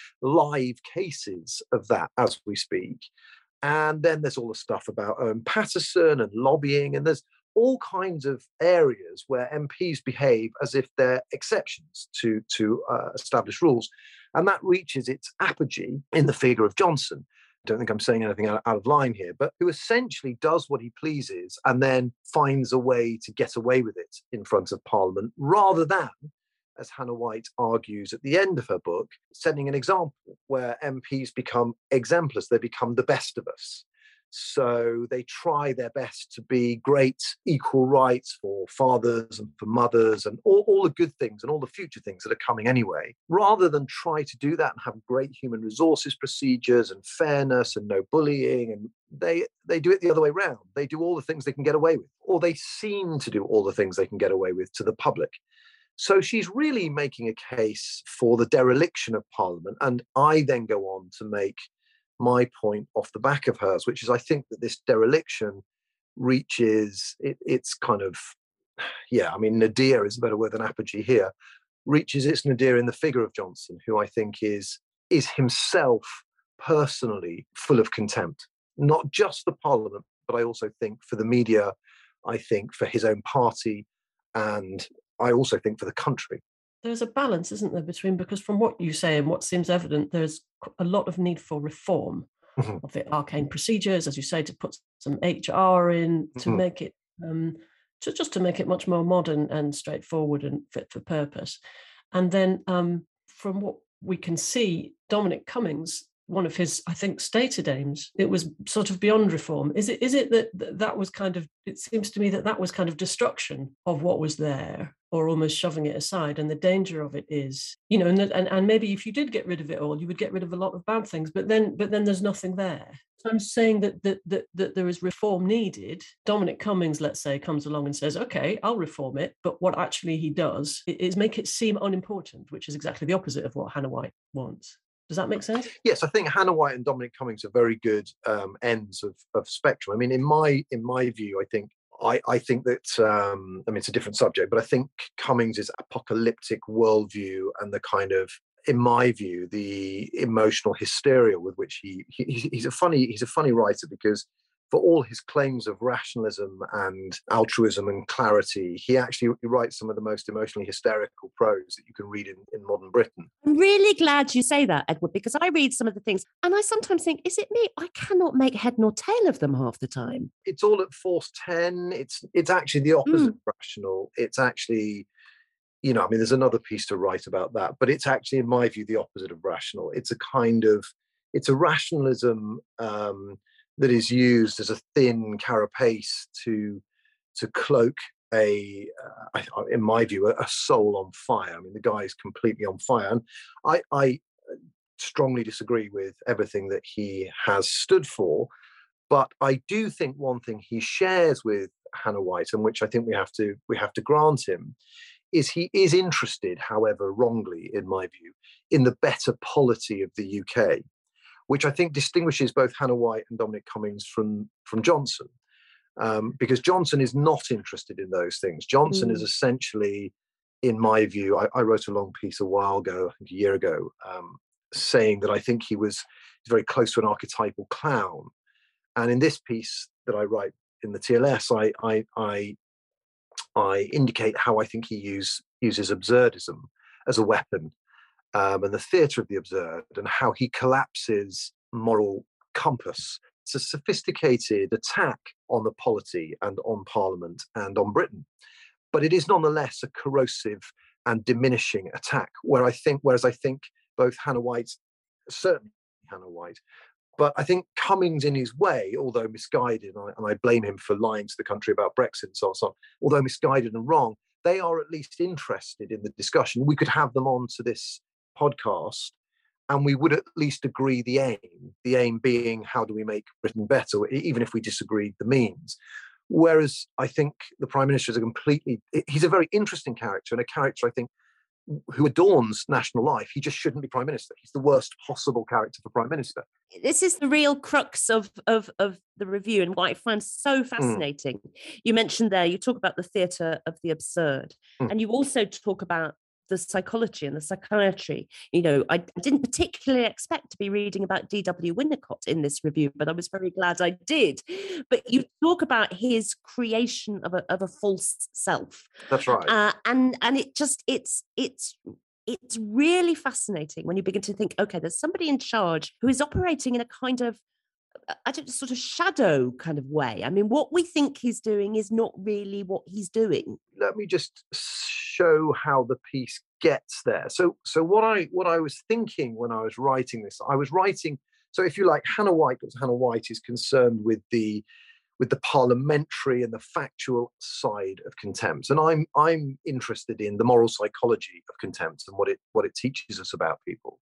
live cases of that as we speak. And then there's all the stuff about Owen Paterson and lobbying, and there's all kinds of areas where M Ps behave as if they're exceptions to, to uh, established rules. And that reaches its apogee in the figure of Johnson. I don't think I'm saying anything out, out of line here, but who essentially does what he pleases and then finds a way to get away with it in front of Parliament, rather than, as Hannah White argues at the end of her book, setting an example where M Ps become exemplars, they become the best of us. So they try their best to be great equal rights for fathers and for mothers and all, all the good things and all the future things that are coming anyway, rather than try to do that and have great human resources procedures and fairness and no bullying. And they, they do it the other way around. They do all the things they can get away with, or they seem to do all the things they can get away with to the public. So she's really making a case for the dereliction of Parliament. And I then go on to make my point off the back of hers, which is I think that this dereliction reaches, it, it's kind of, yeah, I mean, nadir is a better word than apogee here, reaches its nadir in the figure of Johnson, who I think is, is himself personally full of contempt, not just for Parliament, but I also think for the media, I think for his own party, and I also think for the country. There's a balance, isn't there, between, because from what you say and what seems evident, there's a lot of need for reform mm-hmm. of the arcane procedures, as you say, to put some H R in, to mm-hmm. make it, um, to, just to make it much more modern and straightforward and fit for purpose. And then um, from what we can see Dominic Cummings, one of his, I think, stated aims, it was sort of beyond reform. Is it? Is it that that was kind of, it seems to me that that was kind of destruction of what was there, or almost shoving it aside. And the danger of it is, you know, and, and, and maybe if you did get rid of it all, you would get rid of a lot of bad things, but then but then there's nothing there. So I'm saying that that, that that there is reform needed. Dominic Cummings, let's say, comes along and says, okay, I'll reform it. But what actually he does is make it seem unimportant, which is exactly the opposite of what Hannah White wants. Does that make sense? Yes, I think Hannah White and Dominic Cummings are very good um, ends of, of spectrum. I mean, in my in my view, I think I, I think that um, I mean it's a different subject, but I think Cummings' apocalyptic worldview and the kind of, in my view, the emotional hysteria with which he, he he's a funny he's a funny writer, because for all his claims of rationalism and altruism and clarity, he actually writes some of the most emotionally hysterical prose that you can read in, in modern Britain. I'm really glad you say that, Edward, because I read some of the things and I sometimes think, is it me? I cannot make head nor tail of them half the time. It's all at force ten. It's, it's actually the opposite Mm. of rational. It's actually, you know, I mean, there's another piece to write about that, but it's actually, in my view, the opposite of rational. It's a kind of, it's a rationalism um, that is used as a thin carapace to to cloak a, uh, I, in my view, a, a soul on fire. I mean, the guy is completely on fire, and I, I strongly disagree with everything that he has stood for. But I do think one thing he shares with Hannah White, and which I think we have to we have to grant him, is he is interested, however wrongly, in my view, in the better polity of the U K, which I think distinguishes both Hannah White and Dominic Cummings from, from Johnson, um, because Johnson is not interested in those things. Johnson mm. is essentially, in my view, I, I wrote a long piece a while ago, I think a year ago, um, saying that I think he was very close to an archetypal clown. And in this piece that I write in the T L S, I I I, I indicate how I think he use, uses absurdism as a weapon. Um, and the theatre of the absurd, and how he collapses moral compass. It's a sophisticated attack on the polity and on Parliament and on Britain. But it is nonetheless a corrosive and diminishing attack, where I think, whereas I think both Hannah White, certainly Hannah White, but I think Cummings in his way, although misguided, and I, and I blame him for lying to the country about Brexit and so on, so on, although misguided and wrong, they are at least interested in the discussion. We could have them on to this podcast and we would at least agree the aim, the aim being how do we make Britain better, even if we disagreed the means. Whereas I think the Prime Minister is a completely, he's a very interesting character, and a character I think who adorns national life. He just shouldn't be Prime Minister. He's the worst possible character for Prime Minister. This is the real crux of, of, of the review, and what I find so fascinating. Mm. You mentioned there, you talk about the theatre of the absurd, mm. and you also talk about the psychology and the psychiatry. You know, I didn't particularly expect to be reading about D W Winnicott in this review, but I was very glad I did. But you talk about his creation of a of a false self. That's right. Uh, and and it just it's it's it's really fascinating when you begin to think, okay, there's somebody in charge who is operating in a kind of, I don't sort of shadow kind of way. I mean, what we think he's doing is not really what he's doing. Let me just show how the piece gets there. So, so what I what I was thinking when I was writing this, I was writing. So, if you like, Hannah White, because Hannah White is concerned with the with the parliamentary and the factual side of contempt, and I'm I'm interested in the moral psychology of contempt and what it what it teaches us about people.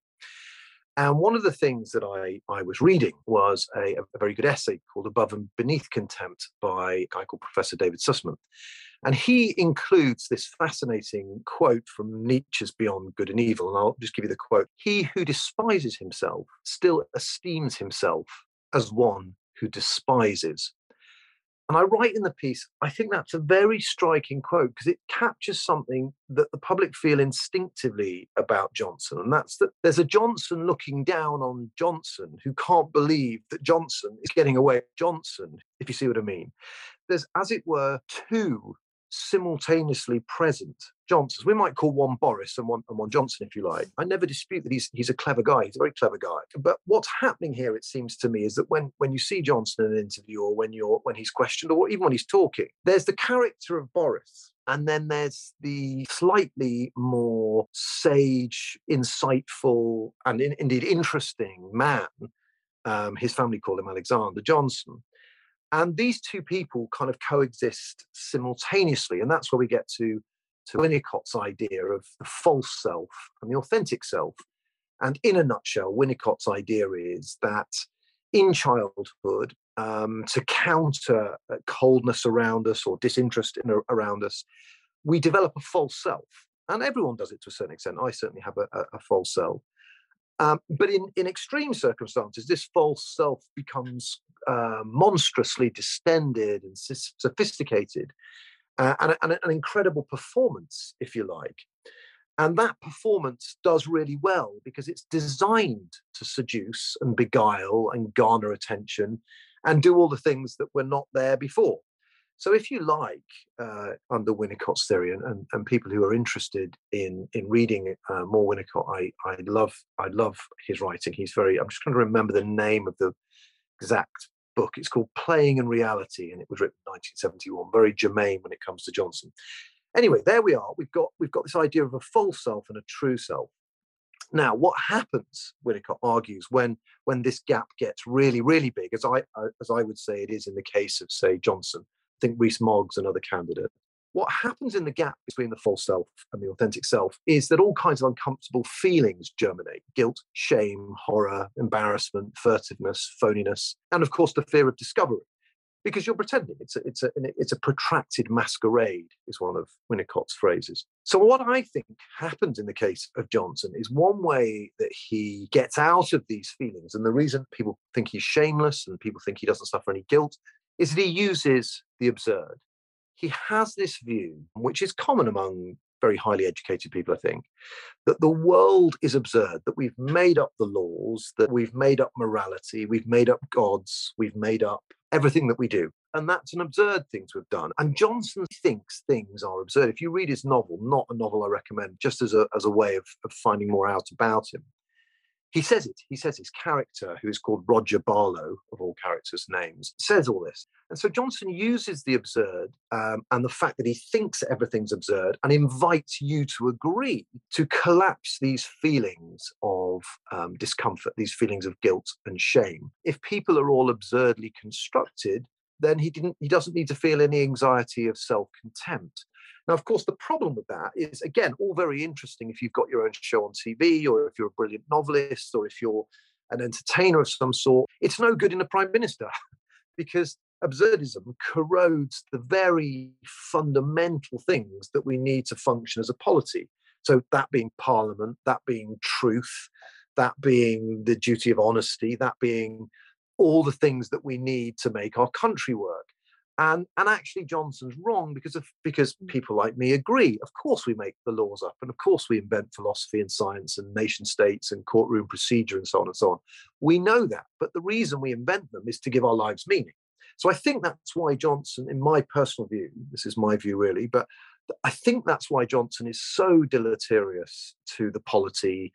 And one of the things that I, I was reading was a, a very good essay called Above and Beneath Contempt by a guy called Professor David Sussman. And he includes this fascinating quote from Nietzsche's Beyond Good and Evil. And I'll just give you the quote. He who despises himself still esteems himself as one who despises. And I write in the piece, I think that's a very striking quote because it captures something that the public feel instinctively about Johnson. And that's that there's a Johnson looking down on Johnson who can't believe that Johnson is getting away with Johnson, if you see what I mean. There's, as it were, two simultaneously present Johnsons. We might call one Boris and one, and one Johnson, if you like. I never dispute that he's he's a clever guy. He's a very clever guy. But what's happening here, it seems to me, is that when, when you see Johnson in an interview or when you're when he's questioned or even when he's talking, there's the character of Boris And then there's the slightly more sage, insightful, and in, indeed interesting man. Um, his family call him Alexander Johnson. And these two people kind of coexist simultaneously. And that's where we get to, to Winnicott's idea of the false self and the authentic self. And in a nutshell, Winnicott's idea is that in childhood, um, to counter coldness around us or disinterest in, around us, we develop a false self. And everyone does it to a certain extent. I certainly have a, a, a false self. Um, but in, in extreme circumstances, this false self becomes uh, monstrously distended and sophisticated, uh, and, and an incredible performance, if you like. And that performance does really well because it's designed to seduce and beguile and garner attention and do all the things that were not there before. So if you like, uh, under Winnicott's theory, and, and, and people who are interested in in reading uh, more Winnicott, I, I love I love his writing. He's very, I'm just trying to remember the name of the exact book. It's called Playing in Reality, and it was written in nineteen seventy-one, very germane when it comes to Johnson. Anyway, there we are. We've got we've got this idea of a false self and a true self. Now, what happens, Winnicott argues, when when this gap gets really, really big, as I as I would say it is in the case of, say, Johnson, I think Rees-Mogg's another candidate. What happens in the gap between the false self and the authentic self is that all kinds of uncomfortable feelings germinate: guilt, shame, horror, embarrassment, furtiveness, phoniness, and of course the fear of discovery. Because you're pretending. It's a, it's a, it's a protracted masquerade, is one of Winnicott's phrases. So what I think happens in the case of Johnson is one way that he gets out of these feelings, and the reason people think he's shameless and people think he doesn't suffer any guilt, is that he uses the absurd. He has this view, which is common among very highly educated people, I think, that the world is absurd, that we've made up the laws, that we've made up morality, we've made up gods, we've made up everything that we do. And that's an absurd thing to have done. And Johnson thinks things are absurd. If you read his novel, not a novel I recommend, just as a, as a way of, of finding more out about him, he says it. He says his character, who is called Roger Barlow, of all characters' names, says all this. And so Johnson uses the absurd um, and the fact that he thinks everything's absurd and invites you to agree to collapse these feelings of um, discomfort, these feelings of guilt and shame. If people are all absurdly constructed, then he didn't. He doesn't need to feel any anxiety of self-contempt. Now, of course, the problem with that is, again, all very interesting if you've got your own show on T V, or if you're a brilliant novelist, or if you're an entertainer of some sort. It's no good in a prime minister because absurdism corrodes the very fundamental things that we need to function as a polity. So that being parliament, that being truth, that being the duty of honesty, that being all the things that we need to make our country work. And and actually Johnson's wrong because of because people like me agree. Of course we make the laws up, and of course we invent philosophy and science and nation states and courtroom procedure and so on and so on. We know that, but the reason we invent them is to give our lives meaning. So I think that's why Johnson, in my personal view, this is my view really, but I think that's why Johnson is so deleterious to the polity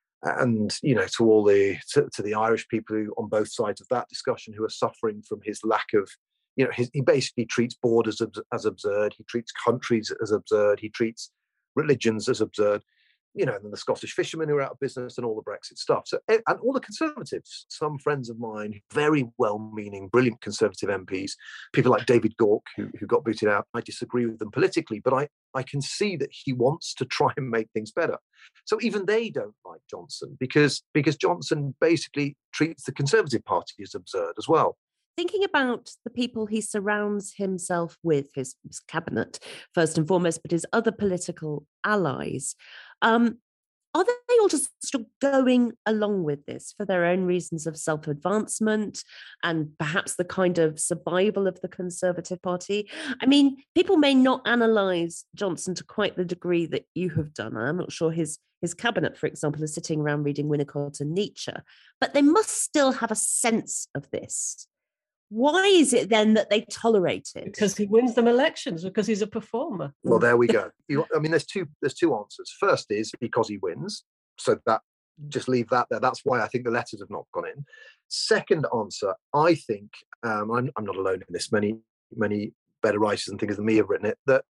and, you know, to all the to, to the Irish people who, on both sides of that discussion, who are suffering from his lack of, you know, his, he basically treats borders as, as absurd. He treats countries as absurd. He treats religions as absurd. You know, and then the Scottish fishermen who are out of business and all the Brexit stuff. So, and all the Conservatives, some friends of mine, very well-meaning, brilliant Conservative M Ps, people like David Gauke, who, who got booted out. I disagree with them politically, but I, I can see that he wants to try and make things better. So even they don't like Johnson because, because Johnson basically treats the Conservative Party as absurd as well. Thinking about the people he surrounds himself with, his, his cabinet, first and foremost, but his other political allies, um, are they all just sort of going along with this for their own reasons of self-advancement and perhaps the kind of survival of the Conservative Party? I mean, people may not analyse Johnson to quite the degree that you have done. I'm not sure his his cabinet, for example, is sitting around reading Winnicott and Nietzsche, but they must still have a sense of this. Why is it then that they tolerate it? Because he wins them elections, because he's a performer. Well, there we go. You, I mean, there's two there's two answers. First is because he wins. So that just leave that there. That's why I think the letters have not gone in. Second answer, I think, um, I'm, I'm not alone in this. Many, many better writers and thinkers than me have written it, that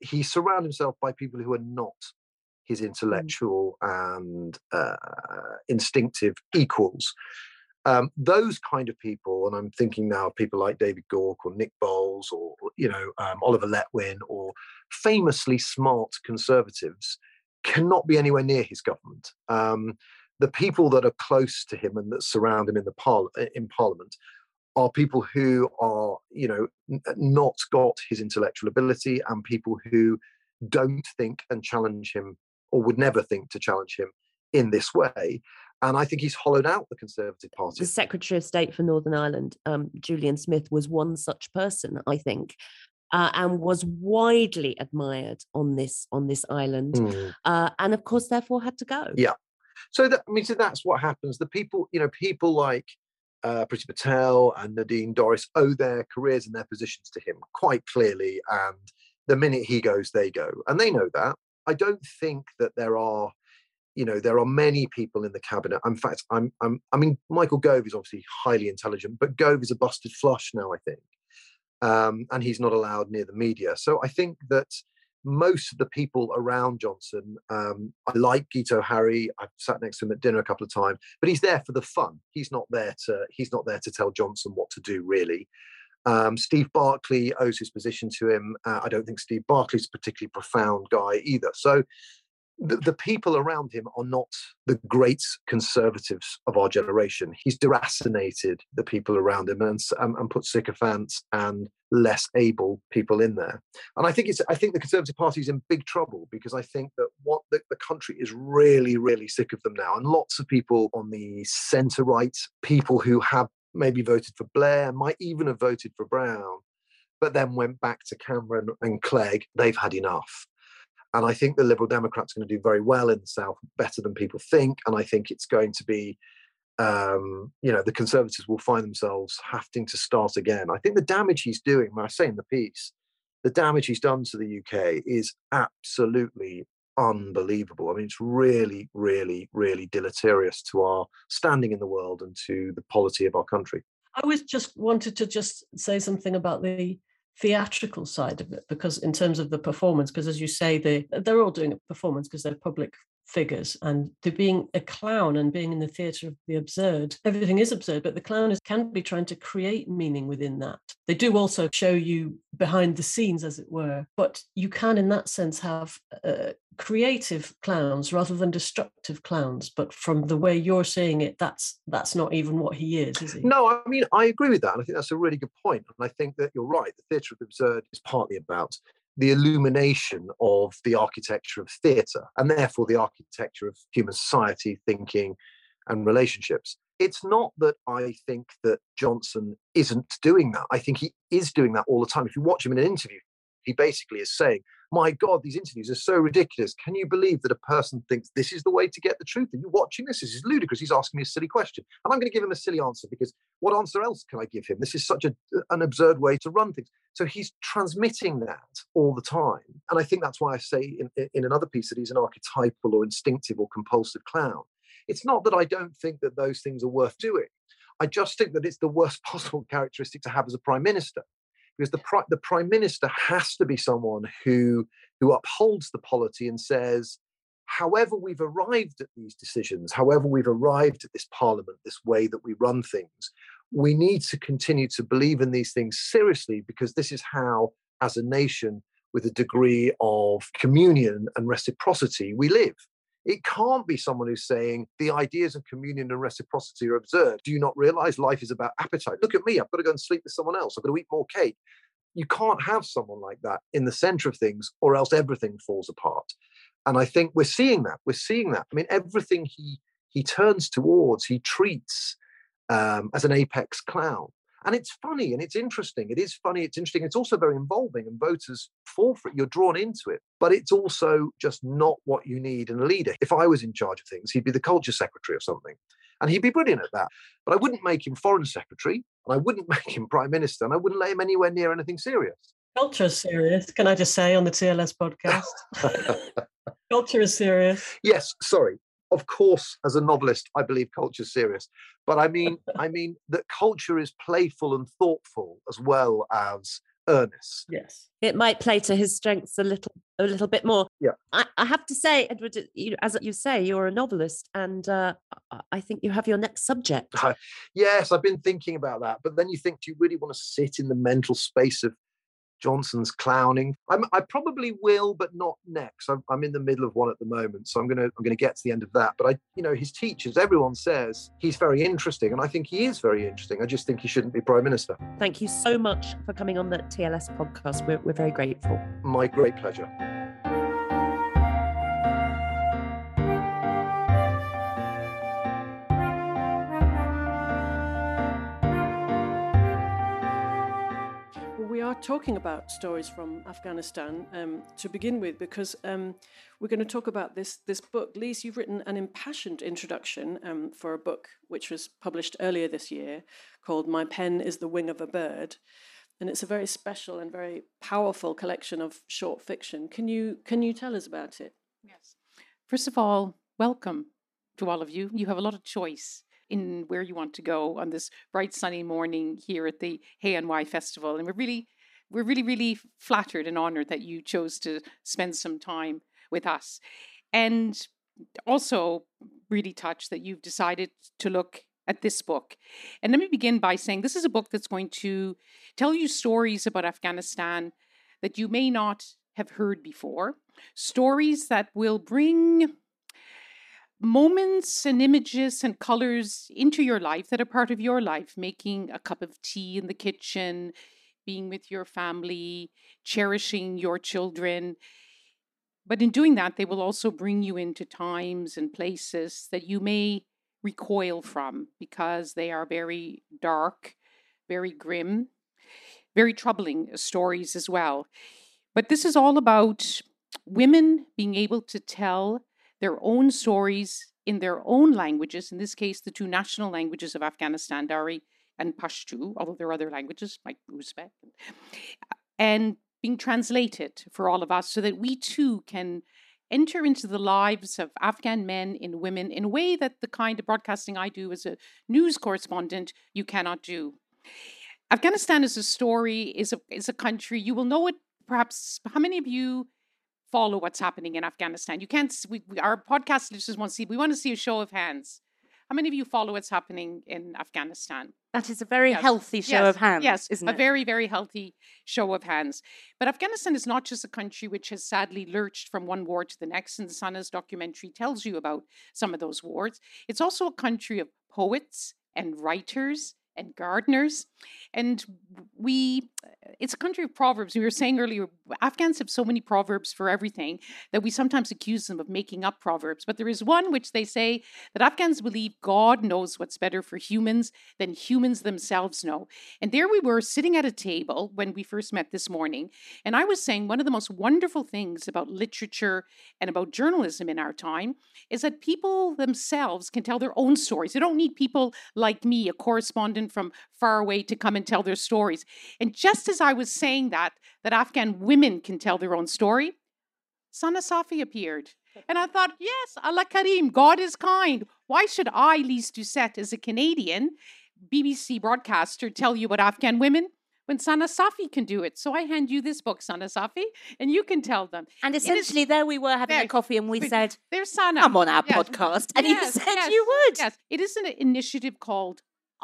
he surrounds himself by people who are not his intellectual mm. and uh, instinctive equals. Um, those kind of people, and I'm thinking now of people like David Gork or Nick Bowles or, you know, um, Oliver Letwin, or famously smart conservatives, cannot be anywhere near his government. Um, the people that are close to him and that surround him in the par- in Parliament are people who are, you know, n- not got his intellectual ability, and people who don't think and challenge him, or would never think to challenge him in this way. And I think he's hollowed out the Conservative Party. The Secretary of State for Northern Ireland, um, Julian Smith, was one such person, I think, uh, and was widely admired on this on this island, mm. uh, and of course, therefore, had to go. Yeah. So that I mean, so that's what happens. The people, you know, people like uh, Priti Patel and Nadine Dorries owe their careers and their positions to him quite clearly. And the minute he goes, they go, and they know that. I don't think that there are. You know, there are many people in the cabinet. In fact, I'm, I'm, I mean, Michael Gove is obviously highly intelligent, but Gove is a busted flush now, I think. Um, and he's not allowed near the media. So I think that most of the people around Johnson, um, I like Guito Harry. I've sat next to him at dinner a couple of times, but he's there for the fun. He's not there to, he's not there to tell Johnson what to do, really. Um, Steve Barclay owes his position to him. Uh, I don't think Steve Barclay's a particularly profound guy either. So The, the people around him are not the great conservatives of our generation. He's deracinated the people around him and, and, and put sycophants and less able people in there. And I think it's. I think the Conservative Party is in big trouble, because I think that what the, the country is really, really sick of them now. And lots of people on the centre-right, people who have maybe voted for Blair, might even have voted for Brown, but then went back to Cameron and Clegg, they've had enough. And I think the Liberal Democrats are going to do very well in the South, better than people think. And I think it's going to be, um, you know, the Conservatives will find themselves having to start again. I think the damage he's doing, when I say in the piece, the damage he's done to the U K is absolutely unbelievable. I mean, it's really, really, really deleterious to our standing in the world and to the polity of our country. I was just wanted to just say something about the theatrical side of it, because in terms of the performance, because as you say, they they're all doing a performance because they're public figures, and they're being a clown and being in the theatre of the absurd. Everything is absurd, but the clown is, can be trying to create meaning within that. They do also show you behind the scenes, as it were, but you can, in that sense, have uh, creative clowns rather than destructive clowns. But from the way you're saying it, that's that's not even what he is, is he? No, I mean, I agree with that. And I think that's a really good point. And I think that you're right. The theatre of the absurd is partly about the illumination of the architecture of theatre, and therefore the architecture of human society, thinking and relationships. It's not that I think that Johnson isn't doing that. I think he is doing that all the time. If you watch him in an interview, he basically is saying, my God, these interviews are so ridiculous. Can you believe that a person thinks this is the way to get the truth? Are you watching this? This is ludicrous. He's asking me a silly question. And I'm going to give him a silly answer, because what answer else can I give him? This is such a, an absurd way to run things. So he's transmitting that all the time. And I think that's why I say in, in another piece that he's an archetypal or instinctive or compulsive clown. It's not that I don't think that those things are worth doing. I just think that it's the worst possible characteristic to have as a prime minister. Because the, pri- the prime minister has to be someone who, who upholds the polity and says, however we've arrived at these decisions, however we've arrived at this parliament, this way that we run things, we need to continue to believe in these things seriously, because this is how, as a nation, with a degree of communion and reciprocity, we live. It can't be someone who's saying the ideas of communion and reciprocity are absurd. Do you not realize life is about appetite? Look at me. I've got to go and sleep with someone else. I've got to eat more cake. You can't have someone like that in the center of things, or else everything falls apart. And I think we're seeing that. We're seeing that. I mean, everything he he turns towards, he treats um, as an apex clown. And it's funny and it's interesting. It is funny, it's interesting. It's also very involving, and voters fall for it. You're drawn into it. But it's also just not what you need in a leader. If I was in charge of things, he'd be the culture secretary or something. And he'd be brilliant at that. But I wouldn't make him foreign secretary, and I wouldn't make him prime minister, and I wouldn't let him anywhere near anything serious. Culture is serious, can I just say, on the T L S podcast? Culture is serious. Yes, sorry. Of course, as a novelist, I believe culture is serious. But I mean, I mean that culture is playful and thoughtful, as well as earnest. Yes, it might play to his strengths a little, a little bit more. Yeah, I, I have to say, Edward, you, as you say, you're a novelist, and uh, I think you have your next subject. Uh, yes, I've been thinking about that, but then you think, do you really want to sit in the mental space of Johnson's clowning? I'm, I probably will, but not next. I'm, I'm in the middle of one at the moment, so I'm gonna I'm gonna get to the end of that. But I, you know, his teachers, everyone says he's very interesting, and I think he is very interesting. I just think he shouldn't be Prime Minister. Thank you so much for coming on the T L S podcast. We're we're very grateful. My great pleasure. We are talking about stories from Afghanistan um, to begin with, because um, we're going to talk about this this book. Lise, you've written an impassioned introduction um, for a book which was published earlier this year called My Pen is the Wing of a Bird. And it's a very special and very powerful collection of short fiction. Can you can you tell us about it? Yes. First of all, welcome to all of you. You have a lot of choice in where you want to go on this bright sunny morning here at the Hay and Wye Festival. And we're really, we're really, really flattered and honored that you chose to spend some time with us. And also really touched that you've decided to look at this book. And let me begin by saying this is a book that's going to tell you stories about Afghanistan that you may not have heard before. Stories that will bring moments and images and colors into your life that are part of your life, making a cup of tea in the kitchen, being with your family, cherishing your children. But in doing that, they will also bring you into times and places that you may recoil from because they are very dark, very grim, very troubling stories as well. But this is all about women being able to tell their own stories in their own languages, in this case, the two national languages of Afghanistan, Dari and Pashto, although there are other languages like Uzbek, and being translated for all of us so that we too can enter into the lives of Afghan men and women in a way that the kind of broadcasting I do as a news correspondent, you cannot do. Afghanistan is a story, is a, is a country, you will know it perhaps, how many of you follow what's happening in Afghanistan? You can't, we, we, our podcast listeners want to see, we want to see a show of hands. How many of you follow what's happening in Afghanistan? That is a very yes. healthy show yes. of hands, yes. isn't a it? A very, very healthy show of hands. But Afghanistan is not just a country which has sadly lurched from one war to the next, and Sana's documentary tells you about some of those wars. It's also a country of poets and writers and gardeners. And we, it's a country of proverbs. We were saying earlier, Afghans have so many proverbs for everything that we sometimes accuse them of making up proverbs. But there is one which they say that Afghans believe God knows what's better for humans than humans themselves know. And there we were sitting at a table when we first met this morning. And I was saying one of the most wonderful things about literature and about journalism in our time is that people themselves can tell their own stories. They don't need people like me, a correspondent from far away, to come and tell their stories. And just as I was saying that, that Afghan women can tell their own story, Sana Safi appeared. And I thought, yes, Allah Kareem, God is kind. Why should I, Lise Doucette, as a Canadian B B C broadcaster, tell you about Afghan women when Sana Safi can do it? So I hand you this book, Sana Safi, and you can tell them. And essentially is, there we were having there, a coffee and we said, there's Sana. Come on our yes. podcast. And yes, you said yes, you would. Yes, it is an initiative called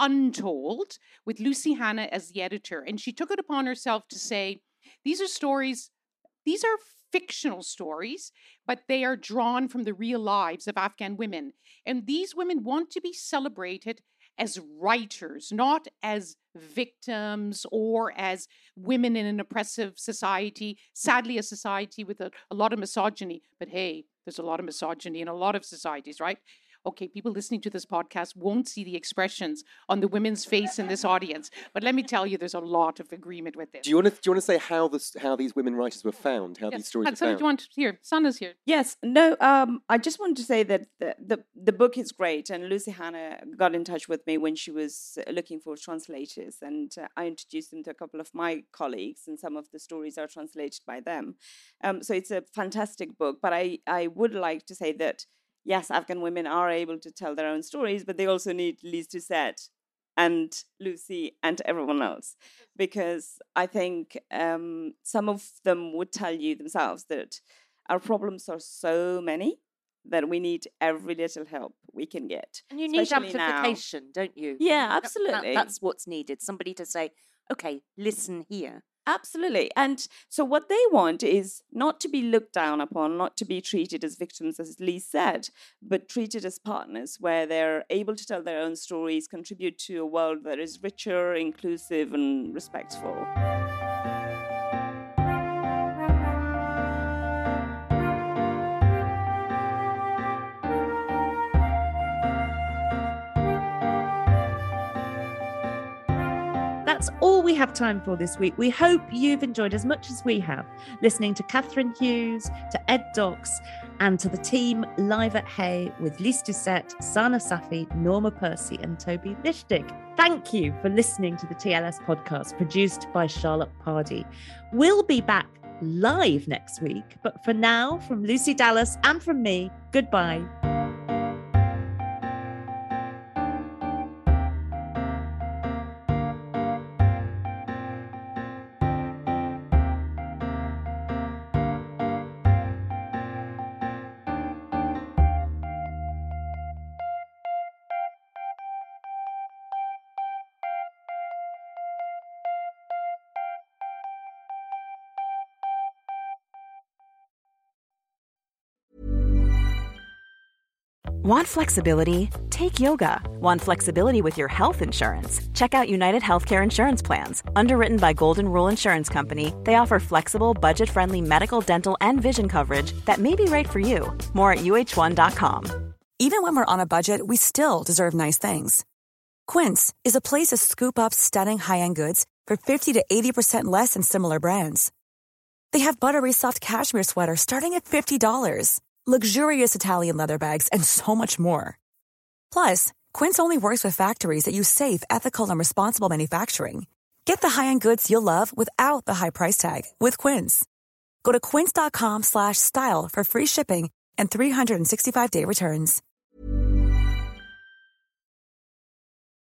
Untold, with Lucy Hannah as the editor. And she took it upon herself to say, these are stories, these are fictional stories, but they are drawn from the real lives of Afghan women. And these women want to be celebrated as writers, not as victims or as women in an oppressive society, sadly a society with a, a lot of misogyny. But hey, there's a lot of misogyny in a lot of societies, right? Okay, people listening to this podcast won't see the expressions on the women's face in this audience, but let me tell you, there's a lot of agreement with this. Do you want to, do you want to say how this, how these women writers were found, how yes. these stories That's were what found? you want to hear. Sana's here. Yes, no, um, I just wanted to say that the, the, the book is great, and Lucy Hannah got in touch with me when she was looking for translators, and uh, I introduced them to a couple of my colleagues, and some of the stories are translated by them. Um, so it's a fantastic book, but I, I would like to say that yes, Afghan women are able to tell their own stories, but they also need Lise Doucette and Lucy and everyone else, because I think um, some of them would tell you themselves that our problems are so many that we need every little help we can get. And you need especially now. amplification, don't you? Yeah, That- that- absolutely. that's what's needed. Somebody to say, okay, listen here. Absolutely. And so what they want is not to be looked down upon, not to be treated as victims, as Lee said, but treated as partners where they're able to tell their own stories, contribute to a world that is richer, inclusive, and respectful. That's all we have time for this week. We hope you've enjoyed as much as we have, listening to Catherine Hughes, to Ed Docks, and to the team live at Hay with Lise Doucette, Sana Safi, Norma Percy, and Toby Lishtig. Thank you for listening to the T L S podcast produced by Charlotte Pardee. We'll be back live next week, but for now, from Lucy Dallas and from me, goodbye. Want flexibility? Take yoga. Want flexibility with your health insurance? Check out United Healthcare Insurance Plans. Underwritten by Golden Rule Insurance Company, they offer flexible, budget-friendly medical, dental, and vision coverage that may be right for you. More at U H one dot com. Even when we're on a budget, we still deserve nice things. Quince is a place to scoop up stunning high-end goods for fifty to eighty percent less than similar brands. They have buttery soft cashmere sweaters starting at fifty dollars. Luxurious Italian leather bags, and so much more. Plus, Quince only works with factories that use safe, ethical, and responsible manufacturing. Get the high-end goods you'll love without the high price tag with Quince. Go to quince dot com slash style for free shipping and three sixty-five day returns.